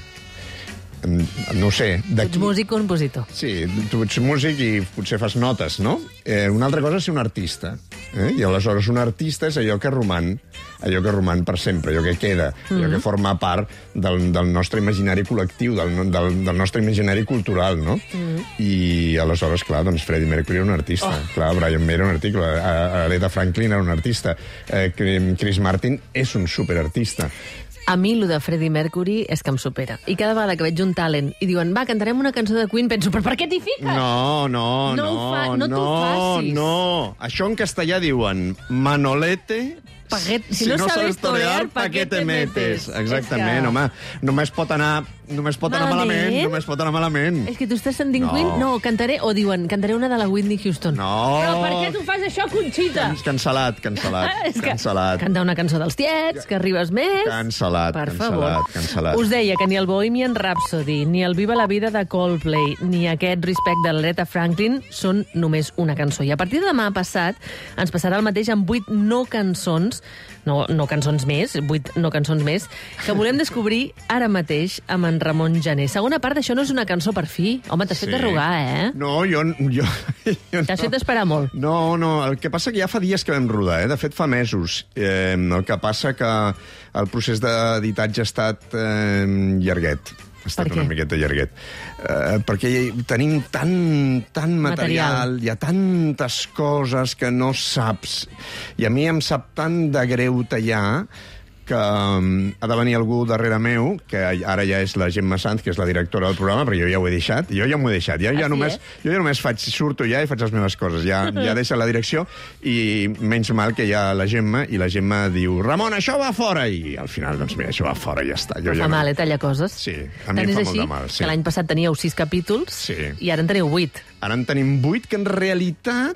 No ho sé. Tu ets músic compositor. Sí, tu ets músic i potser fas notes, no? Eh, una altra cosa és ser un artista. Eh? I aleshores un artista és allò que roman, allò que roman per sempre, allò que queda, mm-hmm. allò que forma part del, del nostre imaginari col·lectiu, del, del, del nostre imaginari cultural, no? Mm-hmm. I aleshores, clar, doncs Freddie Mercury era un artista. Oh. Clar, Brian May era un article, Aretha Franklin era un artista, eh, Chris Martin és un superartista. A mi, el de Freddie Mercury és que em supera. I cada vegada que veig un talent i diuen, va, cantarem una cançó de Queen, penso, però per què t'hi fiques? No, no, no, no, fa, no, no, t'ho facis. No, això en castellà diuen Manolete... Paguet, si, si no, no sabes torear, pa què te metes? Exactament, que... home. Només pot anar... Només pot anar malament. malament. Només pot anar malament. És que tu estàs sentint no. Queen? No, cantaré, o diuen, cantaré una de la Whitney Houston. No. Però per què tu fas això, Conxita? Cancel·lat, cancel·lat. És que cancel·lat. Canta una cançó dels Tiets, que arribes més... Cancel·lat, per cancel·lat, favor. cancel·lat. Us deia que ni el Bohemian Rhapsody, ni el Viva la vida de Coldplay, ni aquest Respect de l'Aretha Franklin són només una cançó. I a partir de demà passat ens passarà el mateix amb vuit no cançons, no, no cançons més, vuit no cançons més, que volem descobrir ara mateix amb en Ramon Jané. Segona part, això no és una cançó per fi. Home, t'has sí. fet arrugar, eh? No, jo... jo, jo t'has no. fet esperar molt. No, no, el que passa que ja fa dies que vam rodar, eh? De fet, fa mesos. Eh, el que passa que el procés d'editatge ha estat eh, llarguet. Ha estat una miqueta llarguet. Uh, perquè tenim tant, tant material, material, hi ha tantes coses que no saps. I a mi em sap tant de greu tallar que um, ha de venir algú darrere meu, que ara ja és la Gemma Sanz, que és la directora del programa, perquè jo ja ho he deixat, jo ja m'ho he deixat, ja, ja, només, jo ja només faig, surto ja i faig les meves coses, ja, ja deixa la direcció, i menys mal que hi ha la Gemma, i la Gemma diu, Ramon, això va fora, i al final, doncs mira, això va fora i ja està. Jo fa ja mal, no... eh, tallar coses. Sí, a mi em fa molt de mal. Sí. Que l'any passat teníeu sis capítols, sí. I ara en teniu vuit. Ara en tenim vuit, que en realitat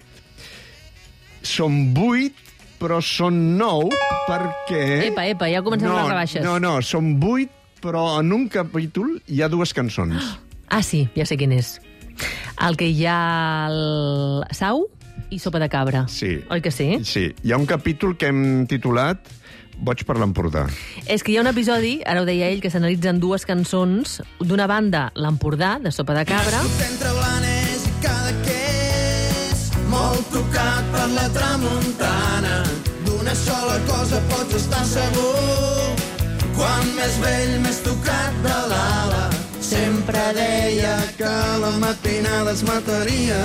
són vuit, però són nou perquè... Epa, epa, ja comencem no, les rebaixes. No, no, són vuit, però en un capítol hi ha dues cançons. Ah, sí, ja sé quin és. El que hi ha el Sau i Sopa de Cabra. Sí. Oi que sí? Sí. Hi ha un capítol que hem titulat Boig per l'Empordà. És que hi ha un episodi, ara ho deia ell, que s'analitzen dues cançons. D'una banda, l'Empordà, de Sopa de Cabra. Entre Blanes i Cadaqués, molt tocat per la tramuntana. D'una sola cosa pots estar segur, quan més vell, més tocat de l'ala. Sempre deia que la matinada es mataria.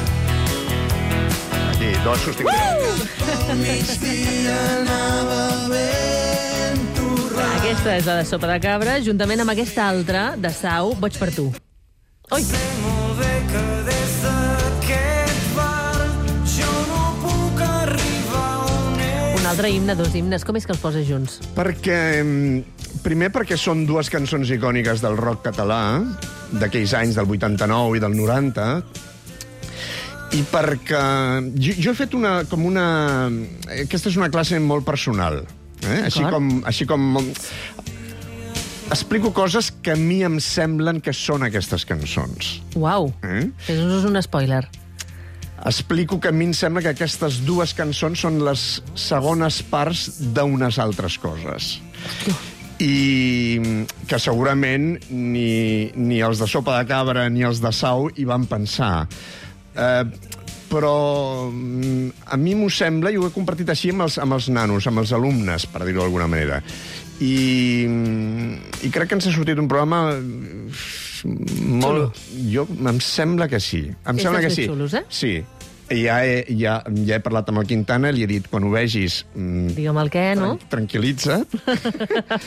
Aquí, dos sostinguts. Pel migdia anava ben torrat. Aquesta és la de Sopa de Cabra, juntament amb aquesta altra, de Sau, Boig per tu. Oi! Sé molt bé que des d'aquest bar jo no puc arribar on és. Un altre himne, dos himnes. Com és que els poses junts? Perquè... Primer perquè són dues cançons icòniques del rock català, d'aquells anys, del vuitanta-nou i del noranta, i perquè... Jo, jo he fet una... com una... Aquesta és una classe molt personal. Eh? Així com... Així com... Explico coses que a mi em semblen que són aquestes cançons. Uau, eh? Això és un spoiler. Explico que a mi em sembla que aquestes dues cançons són les segones parts d'unes altres coses. Hòstia. I que segurament ni, ni els de Sopa de Cabra ni els de Sau hi van pensar. Eh, però a mi m'ho sembla, i ho he compartit així amb els, amb els nanos, amb els alumnes, per dir-ho d'alguna manera. I, I crec que ens ha sortit un programa molt... Xulo. Jo, em sembla que sí. Em sembla que sí. Xulos, eh? Sí. Ja he, ja, ja he parlat amb el Quintana, li he dit, quan ho vegis... Digue'm el què, no? Tranquil·litza't.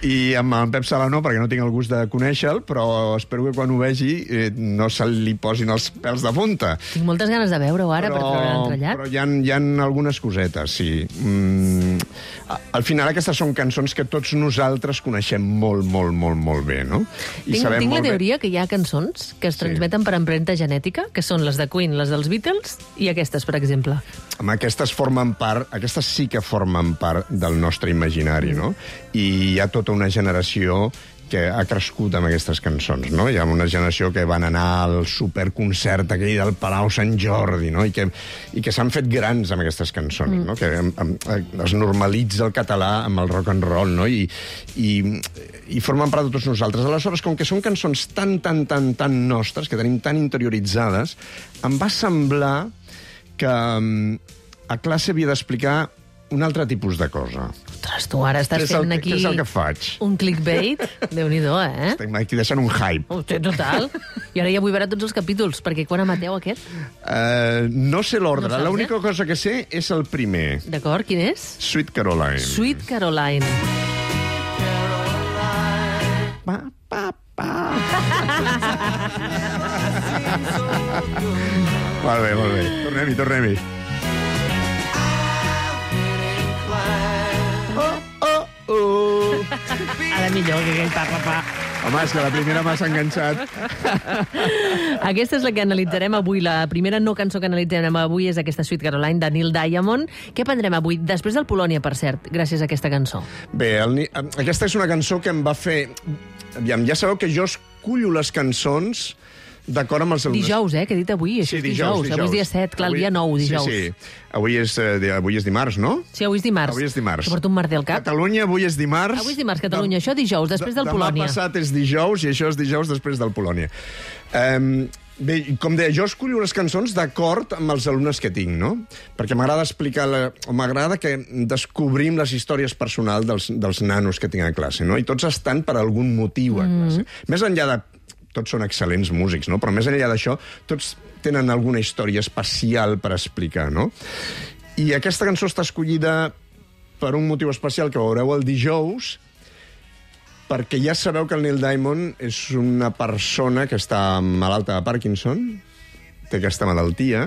I amb en Pep Sala no, perquè no tinc el gust de conèixer-lo, però espero que quan ho vegi eh, no se li posin els pèls de punta. Tinc moltes ganes de veure-ho ara però, per treure l'entrellat. Però hi ha, hi ha algunes cosetes, sí. Mm, al final aquestes són cançons que tots nosaltres coneixem molt, molt, molt, molt bé, no? I tinc sabem tinc la molt teoria bé... que hi ha cançons que es transmeten sí. per empremta genètica, que són les de Queen, les dels Beatles i aquestes, per exemple. Home, aquestes formen part, aquestes sí que formen part del nostre imaginari, mm. no? I hi ha tota una generació que ha crescut amb aquestes cançons, no? Hi ha una generació que van anar al superconcert aquell del Palau Sant Jordi, no? I que, i que s'han fet grans amb aquestes cançons, mm. no? Que amb, amb, es normalitza el català amb el rock and roll, no? I, i, i formen part de tots nosaltres. Aleshores, com que són cançons tan, tan, tan, tan nostres, que tenim tan interioritzades, em va semblar que a classe havia d'explicar un altre tipus de cosa. Ostres, tu ara estàs fent el, aquí... Què és el que faig? Un clickbait? Déu-n'hi-do, eh? Estem aquí deixant un hype. Hosti, total. I ara ja vull veure tots els capítols, perquè quan emeteu aquest? Uh, no sé l'ordre. No saps, L'única eh? cosa que sé és el primer. D'acord, quin és? Sweet Caroline. Sweet Caroline. Pa, pa, pa. Molt bé, molt bé. Tornem-hi, tornem-hi. Ara millor que aquell pa-pa-pa. Home, és que la primera m'has enganxat. Aquesta és la que analitzarem avui. La primera no cançó que analitzarem avui és aquesta Sweet Caroline de Neil Diamond. Què prendrem avui? Després del Polònia, per cert, gràcies a aquesta cançó. Bé, el, aquesta és una cançó que em va fer... Aviam, ja sabeu que jo escullo les cançons d'acord amb els alumnes. Dijous, eh, que he dit avui. Això sí, és dijous. dijous. Avui és dia set, clar, avui... el dia nou, dijous. Sí, sí. Avui és, eh, avui és dimarts, no? Sí, avui és dimarts. Avui és dimarts. Que porto un merder al cap. Catalunya, avui és dimarts. Avui és dimarts, Catalunya. Això dijous, després del Demà Polònia. Demà passat és dijous i això és dijous després del Polònia. Um, bé, com deia, jo escullo les cançons d'acord amb els alumnes que tinc, no? Perquè m'agrada explicar... La... M'agrada que descobrim les històries personals dels, dels nanos que tinc a classe, no? I tots estan per algun motiu a classe. Mm. Més enllà de... Tots són excel·lents músics, no? Però més enllà d'això, tots tenen alguna història especial per explicar, no? I aquesta cançó està escollida per un motiu especial que veureu el dijous, perquè ja sabeu que el Neil Diamond és una persona que està malalta de Parkinson, té aquesta malaltia,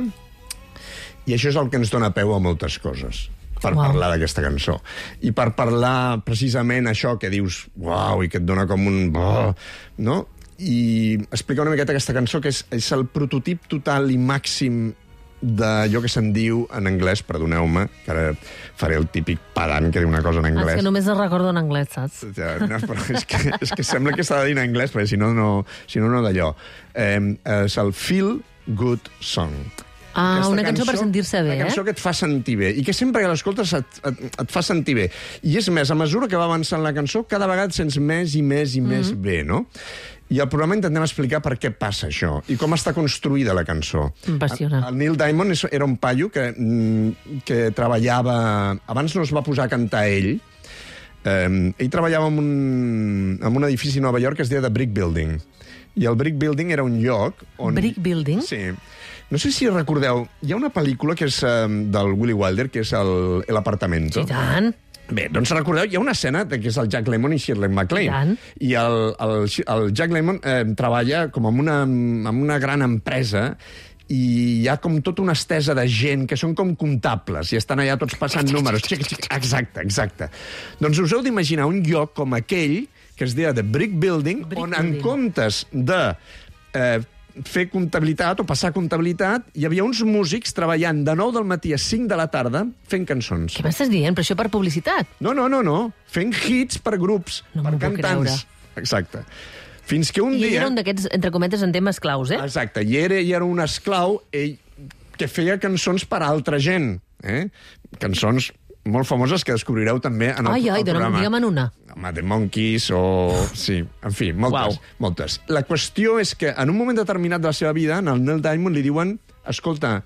i això és el que ens dona peu a moltes coses per wow. parlar d'aquesta cançó. I per parlar precisament això que dius, uau, i que et dona com un... Oh, no? I explicar una miqueta aquesta cançó, que és, és el prototip total i màxim d'allò que se'n diu en anglès, perdoneu-me, que ara faré el típic pedant que diu una cosa en anglès. És que només el recordo en anglès, saps? Ja, no, però és que, és que sembla que s'ha de dir en anglès, perquè si no, no, si no, no d'allò. Eh, és el Feel Good Song. Ah, aquesta una cançó, cançó per sentir-se bé, eh? Una cançó que et fa sentir bé, i que sempre que l'escoltes et, et, et fa sentir bé. I és més, a mesura que va avançant la cançó, cada vegada et sents més i més i mm-hmm. més bé, no? I al programa intentem explicar per què passa això i com està construïda la cançó. M'apassiona. El Neil Diamond era un paio que, que treballava... Abans no es va posar a cantar ell. Eh, ell treballava en un, en un edifici a Nova York que es deia The Brick Building. I el Brick Building era un lloc on... Brick Building? Sí. No sé si recordeu, hi ha una pel·lícula que és eh, del Willy Wilder, que és el, el Apartamento. I tant. Bé, doncs recordeu, hi ha una escena que és el Jack Lemmon i Shirley MacLaine. I, I el, el, el Jack Lemmon eh, treballa com en una, en una gran empresa i hi ha com tota una estesa de gent que són com comptables i estan allà tots passant números. Exacte, exacte. Doncs us heu d'imaginar un lloc com aquell que es deia The Brick Building, Brick on Building. En comptes de... Eh, fer comptabilitat o passar comptabilitat, hi havia uns músics treballant de nou del matí a cinc de la tarda fent cançons. Què m'estàs dient? Però això per publicitat? No, no, no, no. Fent hits per grups, no per cantants. Exacte. Fins que un I dia... I era un d'aquests, entre cometes, en temes claus, eh? Exacte. I era, i era un esclau ell, que feia cançons per a altra gent. Eh? Cançons molt famoses que descobrireu també en el, ai, ai, el programa. Ai, ai, digue'm una. Home, The Monkeys o... Sí, en fi, moltes, wow. moltes. La qüestió és que en un moment determinat de la seva vida, en el Neil Diamond li diuen, escolta,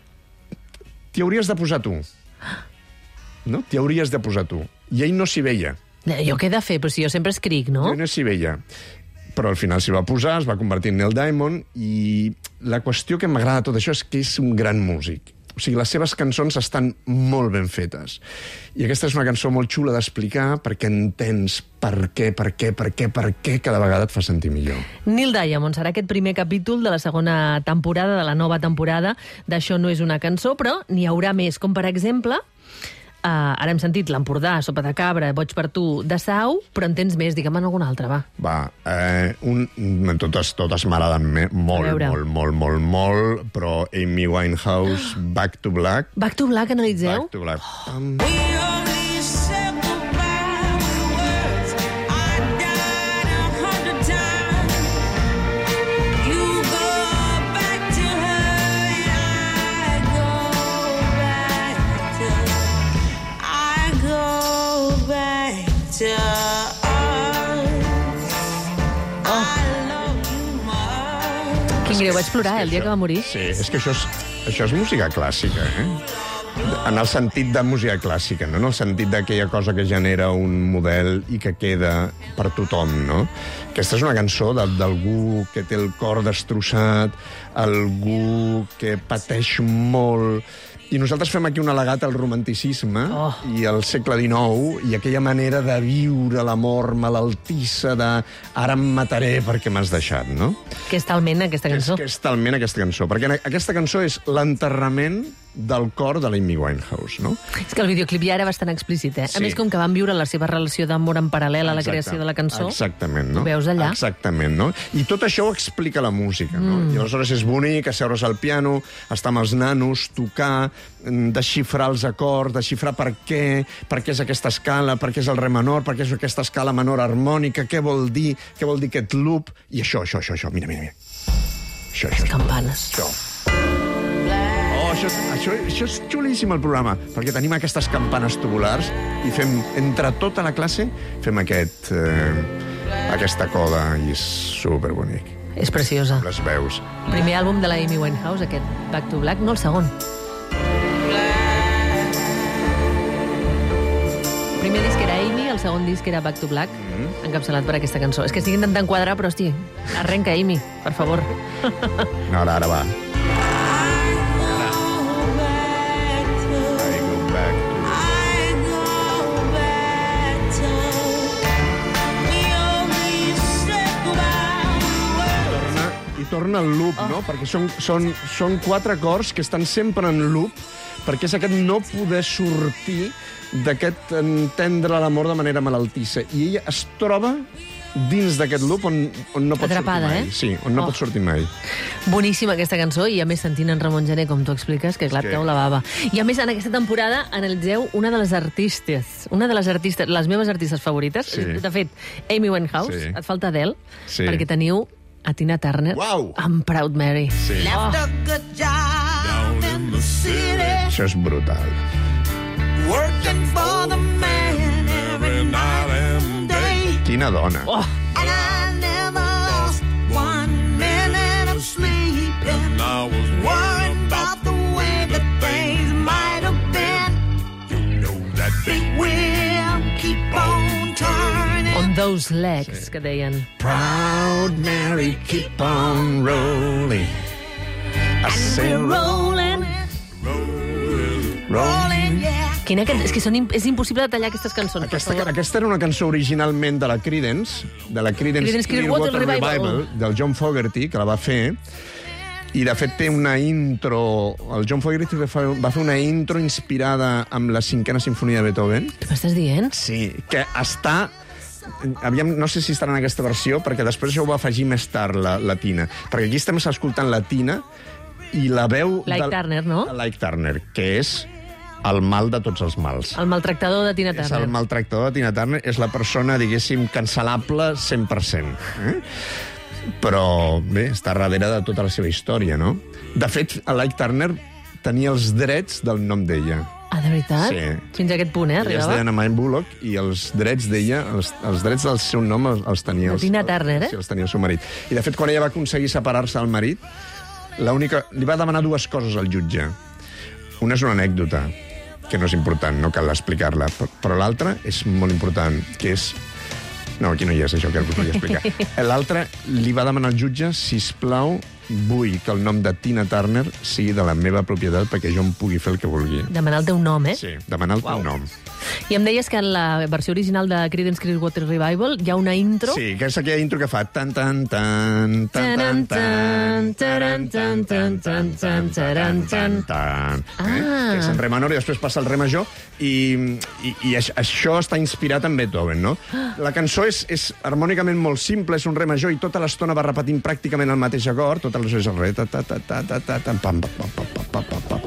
t'hi hauries de posar tu. No? T'hi hauries de posar tu. I ell no s'hi veia. Jo què he de fer? Però si jo sempre escric, no? Jo no s'hi veia. Però al final s'hi va posar, es va convertir en Neil Diamond, i la qüestió que m'agrada tot això és que és un gran músic. O sigui, les seves cançons estan molt ben fetes. I aquesta és una cançó molt xula d'explicar perquè entens per què, per què, per què, per què cada vegada et fa sentir millor. Neil Diamond serà aquest primer capítol de la segona temporada, de la nova temporada d'Això no és una cançó, però n'hi haurà més, com per exemple... Uh, ara hem sentit l'Empordà, Sopa de Cabra, Boig per tu, de Sau, però en tens més, digue'm alguna altra, va. Va, eh, un, totes, totes m'agraden molt, molt, molt, molt, molt, però Amy Winehouse, Back to Black... Back to Black, analitzeu? Back to Black. Um... Quin greu, vaig plorar, eh, el dia que va morir. Sí, és que això és, això és música clàssica, eh? En el sentit de música clàssica, no? En el sentit d'aquella cosa que genera un model i que queda per tothom, no? Aquesta és una cançó d'algú que té el cor destrossat, algú que pateix molt... I nosaltres fem aquí un al·legat al romanticisme oh. i al segle dinou i aquella manera de viure l'amor malaltissa de ara em mataré perquè m'has deixat, no? Que és talment aquesta cançó. Que és, que és talment aquesta cançó, perquè aquesta cançó és l'enterrament del cor de l'Amy Winehouse, no? És que el videoclip ja era bastant explícit, eh? Sí. A més, com que van viure la seva relació d'amor en paral·lel a la Exacte. creació de la cançó... Exactament, no? Ho veus allà? Exactament, no? I tot això ho explica la música, no? Mm. I aleshores és bonic asseure's al piano, estar amb els nanos, tocar, desxifrar els acords, desxifrar per què, per què és aquesta escala, per què és el re menor, per què és aquesta escala menor harmònica, què vol dir, què vol dir aquest loop, i això, això, això, això, mira, mira, mira. Això, això, les campanes. Això. Oh, això, això, això és xulíssim, el programa, perquè tenim aquestes campanes tubulars i fem, entre tota la classe, fem aquest, eh, aquesta coda i és superbonic. És preciosa. Les veus. Primer àlbum de la Amy Winehouse, aquest Back to Black, no el segon. El primer disc era Amy, el segon disc era Back to Black, mm-hmm. encapçalat per aquesta cançó. És que estic intentant quadrar, però, hosti, arrenca, Amy, per favor. No, ara, ara va. Torna al loop, oh. no? Perquè són, són, són quatre acords que estan sempre en loop, perquè és aquest no poder sortir d'aquest entendre l'amor de manera malaltissa. I ella es troba dins d'aquest loop on, on no pot Atrapada, sortir mai. Eh? Sí, on no oh. pot sortir mai. Boníssima aquesta cançó, i a més sentint en Ramon Gené, com tu expliques, que clar, que... treu la bava. I a més, en aquesta temporada analitzeu una de les artistes, una de les artistes, les meves artistes favorites. Sí. De fet, Amy Winehouse, sí. et falta Adele, sí. perquè teniu a Tina Turner wow. amb Proud Mary. Sí. Oh. Això és brutal. Working for the man every night and day. Quina dona. Oh. And I never lost one minute of sleep. And I was worried about the way that things might have been. You know that big wheel keep on turning. On those legs, sí. que deien. Proud Mary, keep on rolling. I say rolling, rolling, yeah. Quina, és que són, és impossible de tallar aquestes cançons. Aquesta, aquesta era una cançó originalment de la Creedence, de la Creedence, Creedence Clearwater Clearwater Revival, Revival, del John Fogerty, que la va fer, i de fet té una intro... El John Fogerty va fer una intro inspirada amb la cinquena sinfonia de Beethoven. Què m'estàs dient? Sí, que està... Aviam, no sé si estarà en aquesta versió, perquè després això ho va afegir més tard la, la Tina. Perquè aquí estem escoltant la Tina i la veu... Like del, Turner, no? Like Turner, que és el mal de tots els mals. El maltractador de Tina Turner. És el maltractador de Tina Turner, és la persona, diguéssim, cancel·lable cent per cent. Eh? Però, bé, està darrere de tota la seva història, no? De fet, el Like Turner tenia els drets del nom d'ella. Ah, de veritat? Sí. Fins a aquest punt, eh? Ella es Arribava? deia Naomi Bullock i els drets d'ella, els, els drets del seu nom els, els tenia... De Tina Turner, eh? Sí, els tenia el seu marit. I, de fet, quan ella va aconseguir separar-se del marit, l'única... li va demanar dues coses al jutge. Una és una anècdota, que no és important, no cal explicar-la, però l'altra és molt important, que és... No, aquí no hi és, això que us volia explicar. L'altra li va demanar al jutge, sisplau, vull que el nom de Tina Turner sigui de la meva propietat perquè jo em pugui fer el que vulgui. Demanar el teu nom, eh? Sí, demanar el teu nom. I em deies que en la versió original de Creedence Clearwater Revival hi ha una intro... Sí, que és aquella intro que fa tan tan tan tan tan tan tan tan tan tan tan tan tan tan que és en re menor i després passa el re major i, i, i això està inspirat en Beethoven, no? La cançó és, és harmònicament molt simple, és un re major i tota l'estona va repetint pràcticament el mateix acord, tota l'estona és el re, ta ta ta ta ta ta ta pam pam pam pam pam pam pam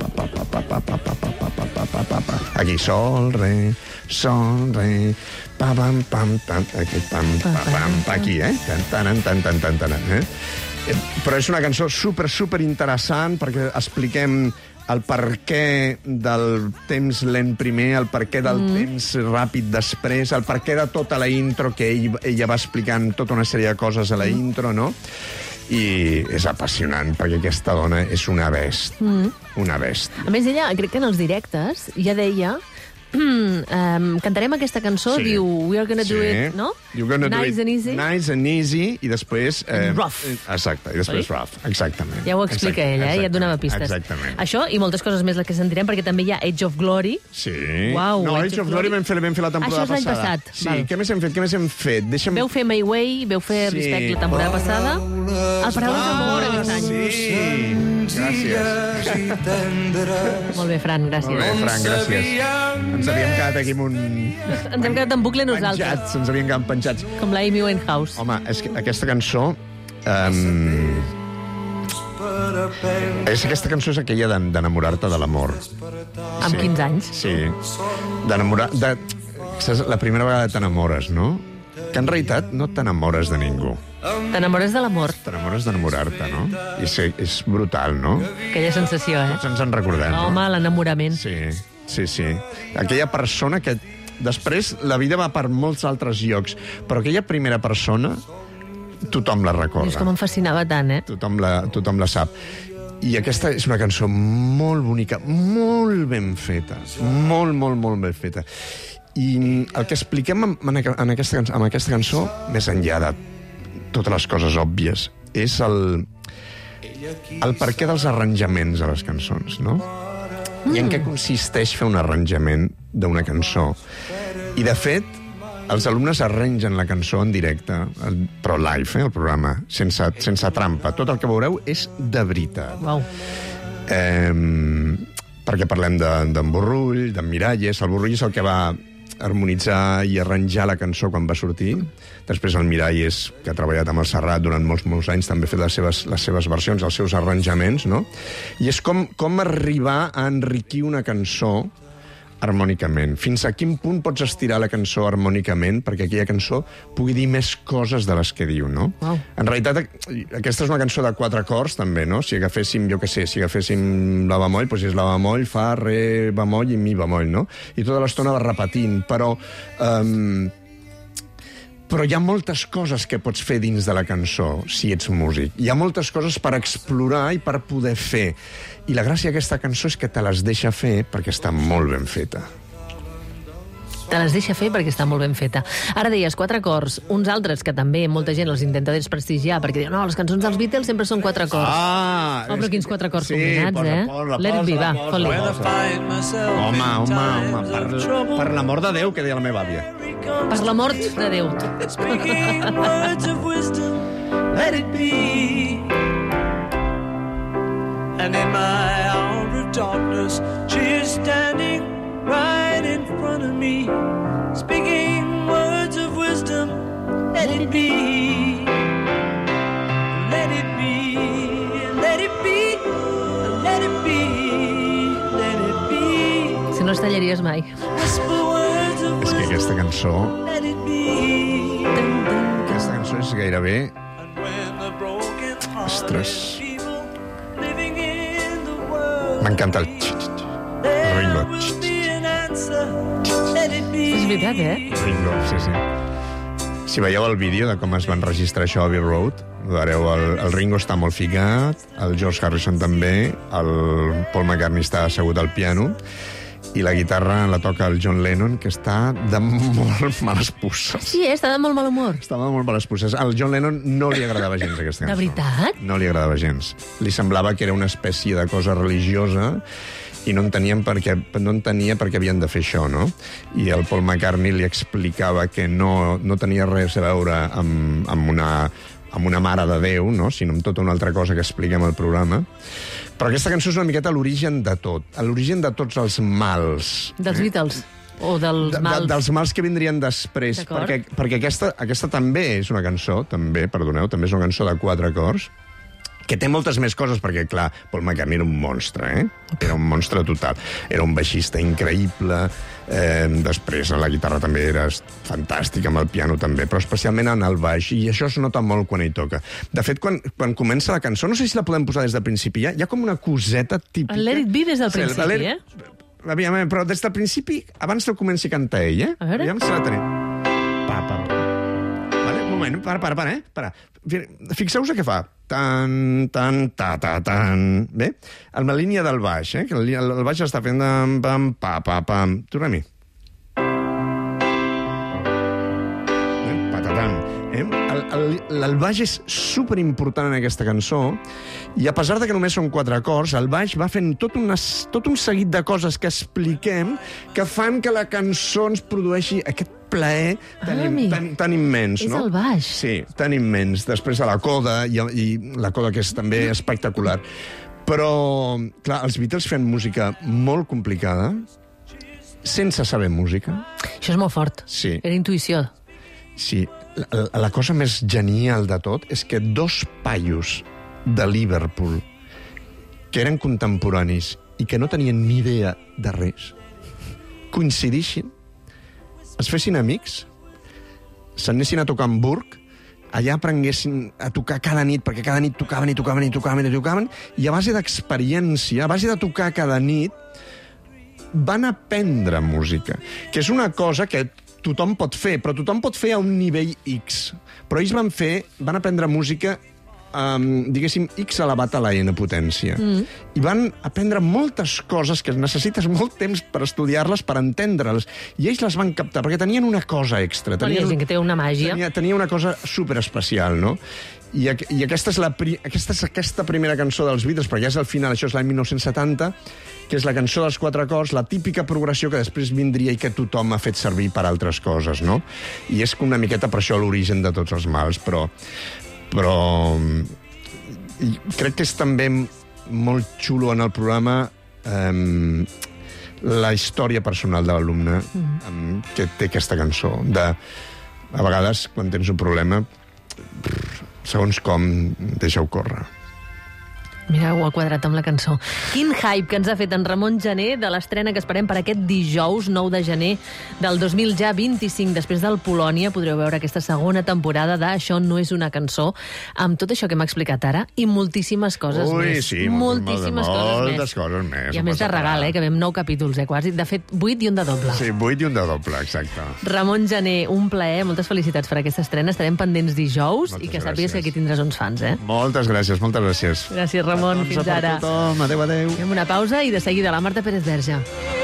aquí sol, re, sol, re, pa, pam, pam, tam, aquí, pam, pa, pam, pa, aquí, eh? Tan, tan, tan, tan, tan, tan, eh? Però és una cançó super, super interessant perquè expliquem el perquè del temps lent primer, el perquè del mm. temps ràpid després, el perquè de tota la intro que ell, ella va explicant tota una sèrie de coses a la intro, no? I és apassionant, perquè aquesta dona és una best. Mm. Una best. A més, ella, crec que en els directes, ja deia... um, cantarem aquesta cançó, sí. Diu We are gonna sí. do it, no? Nice do it and easy. Nice and easy, i després... Eh, rough. Exacte, i després Oi? Rough, exactament. Ja ho explica exacte, ella, eh? Ja et donava pistes. Exactament. Això i moltes coses més les que sentirem, perquè també hi ha Edge of Glory. Sí. Uau, no, Edge of Glory vam fer, vam fer la temporada passada. Això és l'any passada. passat. Sí, Val. Què més hem fet? Què més hem fet? Deixa'm... Veu fer My Way, veu fer sí. Respect la temporada passada. El Paraules d'Amor aquest any. Sí. Gràcies. Molt bé, Fran, gràcies. Molt bé, Fran, gràcies. Ens havíem quedat aquí amb un... Ens hem quedat en bucle nosaltres. Penjats, ens havíem quedat penjats. Com la Amy Winehouse. Home, és que aquesta cançó... Um, és, aquesta cançó és aquella d'enamorar-te de l'amor. Amb sí. quinze anys. Sí. D'enamorar... De... La primera vegada t'enamores, no? Que en realitat no t'enamores de ningú. T'enamores de l'amor. T'enamores d'enamorar-te, no? I és, és brutal, no? Aquella sensació, eh? Tots ens en recordem, no? Home, l'enamorament. Sí, sí, sí. Aquella persona que... Després, la vida va per molts altres llocs, però aquella primera persona, tothom la recorda. És com em fascinava tant, eh? Tothom la, tothom la sap. I aquesta és una cançó molt bonica, molt ben feta. Molt, molt, molt ben feta. I el que expliquem en, en, aquesta, en aquesta cançó, més enllà de totes les coses òbvies, és el, el perquè dels arranjaments a les cançons, no? Mm. I en què consisteix fer un arranjament d'una cançó. I, de fet, els alumnes arrangen la cançó en directe, però live, eh, el programa, sense, sense trampa. Tot el que veureu és de veritat. Wow. Eh, perquè parlem d'en Burrull, d'en Miralles. El Burrull és el que va harmonitzar i arranjar la cançó quan va sortir. Després el Miralles, que ha treballat amb el Serrat durant molts, molts anys, també ha fet les seves, les seves versions, els seus arranjaments, no? I és com, com arribar a enriquir una cançó harmònicament. Fins a quin punt pots estirar la cançó harmònicament perquè aquella cançó pugui dir més coses de les que diu, no? Wow. En realitat, aquesta és una cançó de quatre acords, també, no? Si agaféssim, jo què sé, si agaféssim la bemoll, doncs és la bemoll, fa, re, bemoll i mi bemoll, no? I tota l'estona va repetint, però... Um, però hi ha moltes coses que pots fer dins de la cançó, si ets músic. Hi ha moltes coses per explorar i per poder fer. I la gràcia d'aquesta cançó és que te les deixa fer perquè està molt ben feta. Te les deixa fer perquè està molt ben feta. Ara deies quatre acords, uns altres que també molta gent els intenta desprestigiar, perquè diuen, no, les cançons dels Beatles sempre són quatre acords. Ah! Oh, però quins quatre acords sí, combinats, posa, eh? Posa, Let it be, va, fot-li. Home, home, home, per, per l'amor de Déu, que deia la meva àvia. Per l'amor de Déu. Speaking words of wisdom, let it be. And in my hour of darkness, she is standing right in front of me, speaking words of wisdom, let it be, let it be, let it be, let it be, let it be. Si no es tallaries mai. És que aquesta cançó... Aquesta cançó és gairebé... Ostres... M'encanta el... El Ringo. És veritat, eh? Ringo, sí, sí. Si veieu el vídeo de com es van registrar això a Abbey Road, veureu, el, el Ringo està molt ficat, el George Harrison també, el Paul McCartney està assegut al piano, i la guitarra la toca el John Lennon, que està de molt males pusses. Sí, eh? Està de molt mal humor. Està de molt males pusses. Al John Lennon no li agradava gens aquesta cançó. De veritat? No li agradava gens. Li semblava que era una espècie de cosa religiosa i no entenien per què, no entenia per què havien de fer això, no? I el Paul McCartney li explicava que no, no tenia res a veure amb, amb, una, amb una mare de Déu, no? Sinó amb tota una altra cosa que expliquem al programa. Però aquesta cançó és una miqueta l'origen de tot, l'origen de tots els mals. Dels Beatles. O dels de, mals. De, dels mals que vindrien després. Perquè, perquè aquesta, aquesta també és una cançó, també, perdoneu, també és una cançó de quatre acords, que té moltes més coses, perquè, clar, Paul McCartney era un monstre, eh? Era un monstre total. Era un baixista increïble, eh, després la guitarra també era fantàstica, amb el piano també, però especialment en el baix, i això es nota molt quan ell toca. De fet, quan, quan comença la cançó, no sé si la podem posar des del principi, ja, hi ha com una coseta típica... El Let It Be des del Sí, principi, el- eh? Aviam, eh, però des del principi, abans que comenci a cantar ell, eh? A veure. Aviam si la tenim. Pa, pa, pa. Vale, un moment, para, para, para, eh? Para. Fixeu-vos què fa. Tan, tan, ta, ta, tan... Bé? En la línia del baix, eh? Que el, el baix està fent... Pam, pam, pa, pa, pam. Torna-m'hi. Eh? Patatam. Eh? El, el, el baix és superimportant en aquesta cançó, i a pesar de que només són quatre acords, el baix va fent tot, una, tot un seguit de coses que expliquem que fan que la cançó ens produeixi aquest plaer tan, Ah, im, amic. tan, tan immens, És no? el baix. Sí, tan immens. Després de la coda, i, i la coda que és també espectacular. Però, clar, els Beatles feien música molt complicada, sense saber música. Això és molt fort. Sí. Era intuïció. Sí, la, la cosa més genial de tot és que dos paios de Liverpool, que eren contemporanis i que no tenien ni idea de res, coincidissin, es fessin amics, s'anessin a tocar a Hamburg, allà aprenguessin a tocar cada nit, perquè cada nit tocaven i tocaven i tocaven i tocaven, i a base d'experiència, a base de tocar cada nit, van aprendre música, que és una cosa que tothom pot fer, però tothom pot fer a un nivell X. Però ells van fer, van aprendre música Um, diguéssim, X elevat a la N potència. Mm. I van aprendre moltes coses que necessites molt temps per estudiar-les, per entendre-les. I ells les van captar, perquè tenien una cosa extra. Bueno, hi ha gent que té una màgia. Tenia, tenia una cosa superespecial, no? I, i aquesta, és la pri, aquesta és aquesta primera cançó dels Beatles, però ja és al final, això és l'any mil nou-cents setanta, que és la cançó dels quatre acords, la típica progressió que després vindria i que tothom ha fet servir per altres coses, no? I és una miqueta per això l'origen de tots els mals, però... però crec que és també molt xulo en el programa eh, la història personal de l'alumne eh, que té aquesta cançó. De, a vegades, quan tens un problema, segons com, deixa-ho córrer. Mira, ho ha quadrat amb la cançó. Quin hype que ens ha fet en Ramon Gené de l'estrena que esperem per aquest dijous, nou de gener del dos mil vint-i-cinc. Després del Polònia podreu veure aquesta segona temporada de Això no és una cançó, amb tot això que hem explicat ara i moltíssimes coses Ui, més. sí, moltíssimes moltes, coses moltes més. coses més. I a més de regal, eh, que vam nou capítols, eh, quasi. De fet, vuit i un de doble. Sí, vuit i un de doble, exacte. Ramon Gené, un plaer, moltes felicitats per aquesta estrena. Estarem pendents dijous Moltes i que gràcies. sàpigues que aquí tindràs uns fans, eh? Moltes gràcies, moltes gràcies. Gràcies, Ramon. Fins per ara. tothom. Adéu, adéu. Fem una pausa i de seguida la Marta Pérez Verge.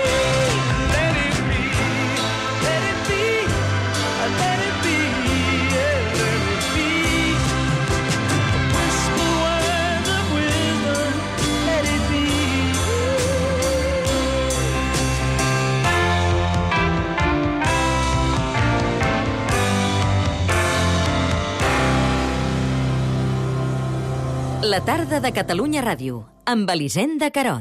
La tarda de Catalunya Ràdio, amb Elisenda Carot.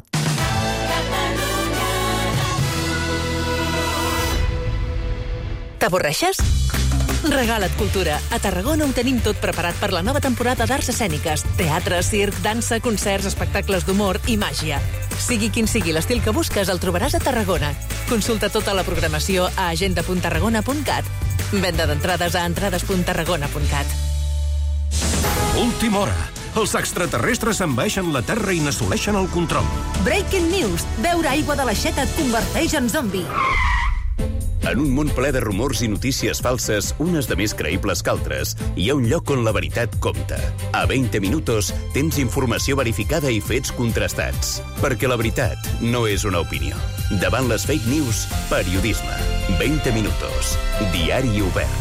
T'avorreixes? Regala't cultura. A Tarragona ho tenim tot preparat per la nova temporada d'arts escèniques. Teatre, circ, dansa, concerts, espectacles d'humor i màgia. Sigui quin sigui l'estil que busques, el trobaràs a Tarragona. Consulta tota la programació a agenda punt tarragona punt cat. Venda d'entrades a entrades punt tarragona punt cat. Última hora. Els extraterrestres envaeixen la Terra i n'assoleixen el control. Breaking news. Beure aigua de l'aixeta et converteix en zombi. En un món ple de rumors i notícies falses, unes de més creïbles que altres, hi ha un lloc on la veritat compta. A veinte Minutos tens informació verificada i fets contrastats. Perquè la veritat no és una opinió. Davant les fake news, periodisme. veinte Minutos. Diari obert.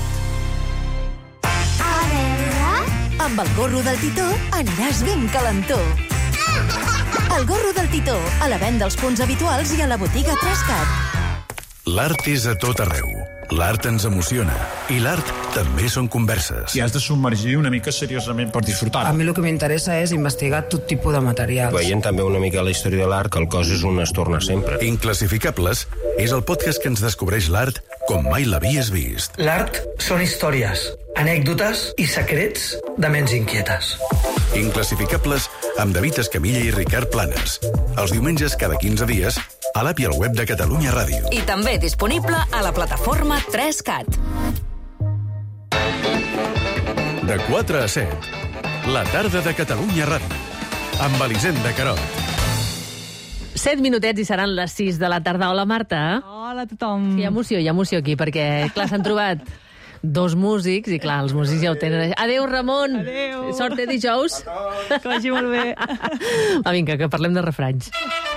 A veure... Amb el gorro del Titó aniràs ben calentó. El gorro del Titó, a la venda als punts habituals i a la botiga Trescat. L'art és a tot arreu. L'art ens emociona. I l'art també són converses. I has de submergir una mica seriosament per disfrutar. A mi el que m'interessa és investigar tot tipus de materials. Veient també una mica la història de l'art, que el cos és un es torna sempre. Inclassificables és el podcast que ens descobreix l'art com mai l'havies vist. L'art són històries, anècdotes i secrets de ments inquietes. Inclassificables amb David Escamilla i Ricard Planes. Els diumenges cada quinze dies a l'app i al web de Catalunya Ràdio. I també disponible a la plataforma tres cat. De quatre a set, la tarda de Catalunya Ràdio, amb Elisenda Carot. Set minutets i seran les sis de la tarda. Hola, Marta. Hola a tothom. Hi ha emoció, hi ha emoció aquí, perquè, clar, s'han trobat dos músics, i clar, els músics ja ho tenen. Adéu, Ramon! Adéu! Sort de dijous! Que vagi molt bé. Va, vinga, que parlem de refranys.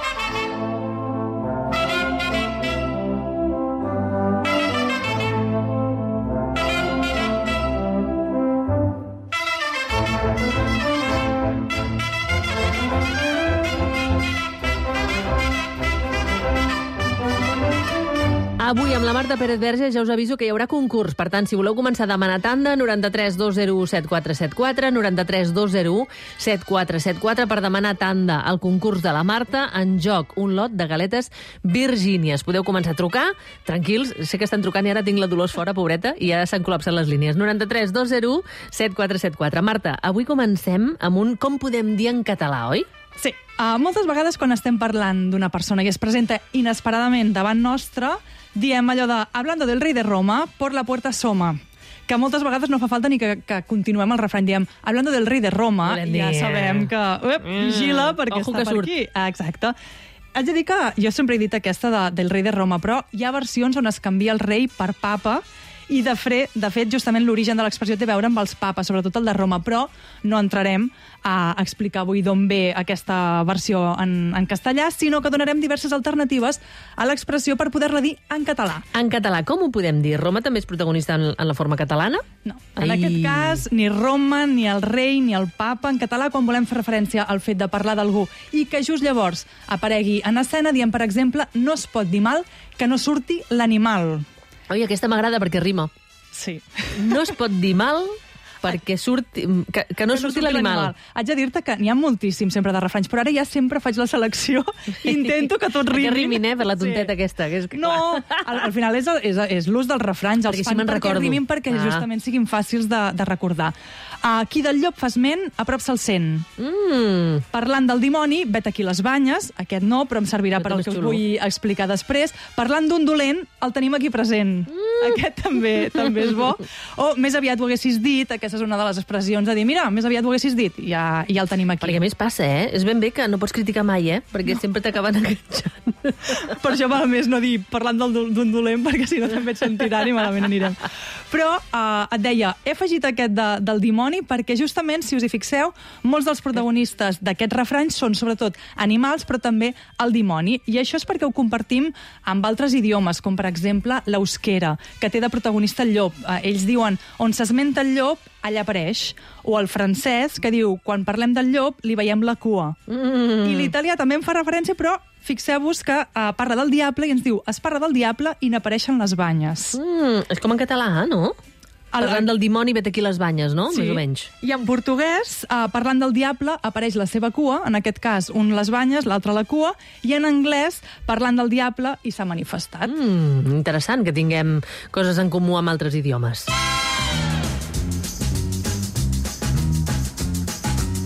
Avui, amb la Marta Pérez Verge, ja us aviso que hi haurà concurs. Per tant, si voleu començar a demanar tanda, noranta-tres dos zero u set quatre set quatre, noranta-tres dos zero u set quatre set quatre, per demanar tanda al concurs de la Marta. En joc, un lot de galetes Virgínies. Podeu començar a trucar. Tranquils, sé que estan trucant i ara tinc la Dolors fora, pobreta, i ja s'han col·lapsat les línies. noranta-tres dos zero u set quatre set quatre. Marta, avui comencem amb un com podem dir en català, oi? Sí. Uh, moltes vegades quan estem parlant d'una persona i es presenta inesperadament davant nostre, diem allò de «Hablando del rei de Roma, por la puerta asoma», que moltes vegades no fa falta ni que, que continuem el refrany. Diem «Hablando del rei de Roma», i ja sabem que... Uep, vigila, perquè Ojo està que per surt. aquí. Ah, exacte. Haig de dir que jo sempre he dit aquesta de, del rei de Roma, però hi ha versions on es canvia el rei per papa, i de, fre, de fet, justament l'origen de l'expressió té a veure amb els papes, sobretot el de Roma, però no entrarem a explicar avui d'on ve aquesta versió en, en castellà, sinó que donarem diverses alternatives a l'expressió per poder-la dir en català. En català, com ho podem dir? Roma també és protagonista en, en la forma catalana? No. En Ai. aquest cas, ni Roma, ni el rei, ni el papa. En català, quan volem fer referència al fet de parlar d'algú i que just llavors aparegui en escena, diem, per exemple, no es pot dir mal que no surti l'animal. Oi, aquesta m'agrada perquè rima. Sí. No es pot dir mal perquè surti, que, que no surti l'animal. Haig de dir-te que n'hi ha moltíssim sempre de refranys, però ara ja sempre faig la selecció i intento que tot rimin. Que rimin, eh, per la tonteta sí. aquesta. Que és que, no, al, al final és, és, és l'ús dels refranys. Els perquè fan si me'n perquè recordo. rimin perquè ah. justament siguin fàcils de, de recordar. Uh, qui del llop fa esment, a prop se'l sent. Mm. Parlant del dimoni, vet aquí les banyes. Aquest no, però em servirà per al que us xulo. vull explicar després. Parlant d'un dolent, el tenim aquí present. Mm. Aquest també també és bo. O més aviat ho haguessis dit, aquesta és una de les expressions de dir, mira, més aviat ho haguessis dit, i ja, ja el tenim aquí. Perquè a més passa, eh? És ben bé que no pots criticar mai, eh? Perquè no. sempre t'acaben enganxant. Per això val més no dir parlant d'un dolent, perquè si no també et sentiran i malament anirem. Però uh, et deia, he afegit aquest de, del dimoni perquè justament, si us hi fixeu, molts dels protagonistes d'aquests refranys són sobretot animals, però també el dimoni. I això és perquè ho compartim amb altres idiomes, com per exemple l'euskera, que té de protagonista el llop. Uh, ells diuen, on s'esmenta el llop, allà apareix. O el francès, que diu, quan parlem del llop, li veiem la cua. Mm. I l'italià també en fa referència, però fixeu-vos que uh, parla del diable i ens diu, es parla del diable i n'apareixen les banyes. Mm, és com en català, no? El... Parlant del dimoni, vet aquí les banyes, no? Sí. Més o menys. I en portuguès, uh, parlant del diable, apareix la seva cua, en aquest cas un les banyes, l'altre la cua, i en anglès, parlant del diable, i s'ha manifestat. Mm, interessant que tinguem coses en comú amb altres idiomes.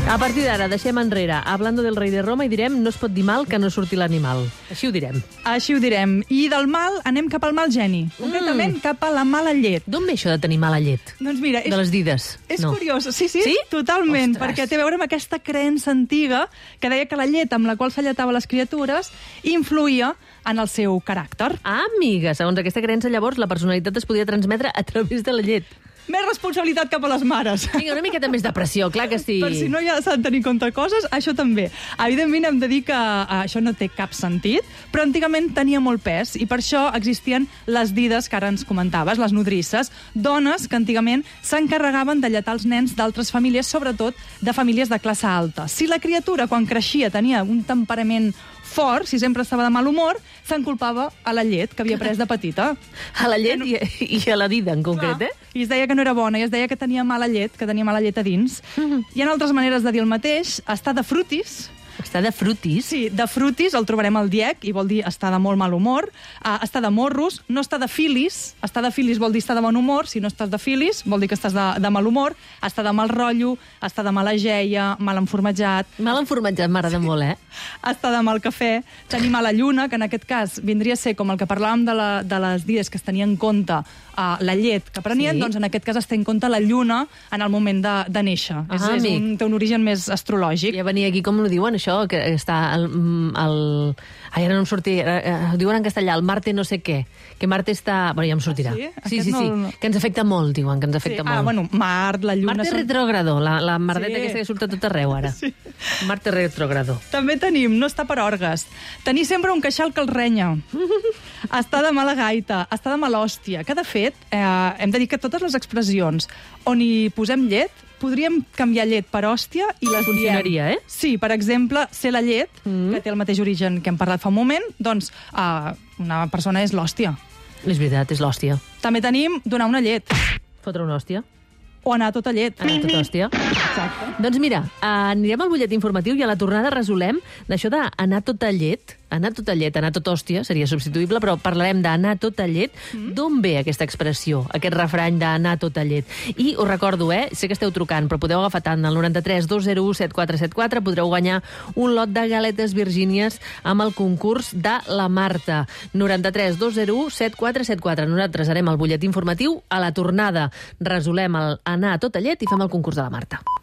A partir d'ara, deixem enrere Hablando del rei de Roma i direm no es pot dir mal que no surti l'animal. Així ho direm. Així ho direm. I del mal anem cap al mal geni. Concretament mm. cap a la mala llet. D'on ve això de tenir mala llet? Doncs mira... És, de les dides? És no. curiós. Sí, sí, sí? totalment. Ostres. Perquè té a veure amb aquesta creença antiga que deia que la llet amb la qual s'alletava les criatures influïa en el seu caràcter. Ah, amiga, segons aquesta creença, llavors, la personalitat es podia transmetre a través de la llet. Més responsabilitat cap a les mares. Vinga, una miqueta més de pressió, clar que sí. Per si no ja s'han de tenir en compte coses, això també. Evidentment hem de dir que uh, això no té cap sentit, però antigament tenia molt pes i per això existien les dides que ara ens comentaves, les nodrisses, dones que antigament s'encarregaven de lletar els nens d'altres famílies, sobretot de famílies de classe alta. Si la criatura, quan creixia, tenia un temperament fort, si sempre estava de mal humor, se'n culpava a la llet que havia pres de petita. A la llet i, i a la dida, en concret, Clar. eh? I es deia que no era bona, i es deia que tenia mala llet, que tenia mala llet a dins. Mm-hmm. Hi ha altres maneres de dir el mateix. Estar de frutis... Estar de frutis? Sí, de frutis el trobarem al diec, i vol dir estar de molt mal humor. Uh, estar de morros, no estar de filis. Estar de filis vol dir estar de bon humor. Si no estàs de filis, vol dir que estàs de, de mal humor. Estar de mal rotllo, estar de mala geia, mal enformatjat. Mal enformatjat m'agrada sí. molt, eh? Estar de mal cafè, tenir mala lluna, que en aquest cas vindria a ser com el que parlàvem de, la, de les dies que es tenia en compte uh, la llet que prenien, sí. doncs en aquest cas es té en compte la lluna en el moment de, de néixer. Ah, és, és un, té un origen més astrològic. Ja venia aquí, com ho diuen, això, que està el... el... Ai, ara no em sortia... Ho diuen en castellà, el Marte no sé què. Que Marte està... Bueno, ja em sortirà. Sí, sí, sí, no... sí. Que ens afecta molt, diuen, que ens afecta sí. molt. Ah, bueno, Mart, la lluna... Marte són... retrògrado, la, la merdeta sí. aquesta que surt a tot arreu, ara. Sí. Marte retrògrado. També tenim no estar per orgues. Tenir sempre un queixal que el renya. Estar de mala gaita. Estar de mala hòstia. Que, de fet, eh, hem de dir que totes les expressions on hi posem llet, podríem canviar llet per hòstia i les funcionaria, diem. eh? Sí, per exemple, ser la llet, mm. que té el mateix origen que hem parlat fa un moment, doncs uh, una persona és l'hòstia. És veritat, és l'hòstia. També tenim donar una llet. Fotre una hòstia. O anar tota llet. Anar tota hòstia. Exacte. Doncs mira, anirem al butlletí informatiu i a la tornada resolem d'això d'anar tota llet, anar tota llet, anar tota hòstia, seria substituïble, però parlarem d'anar tota llet. Mm. D'on ve aquesta expressió, aquest refrany d'anar tota llet? I us recordo, eh, sé que esteu trucant, però podeu agafar tant el noranta-tres dos zero u set quatre set quatre, podreu guanyar un lot de galetes virgínies amb el concurs de la Marta. noranta-tres dos zero u set quatre set quatre. Nosaltres harem el butlletí informatiu, a la tornada resolem el anar tota llet i fem el concurs de la Marta.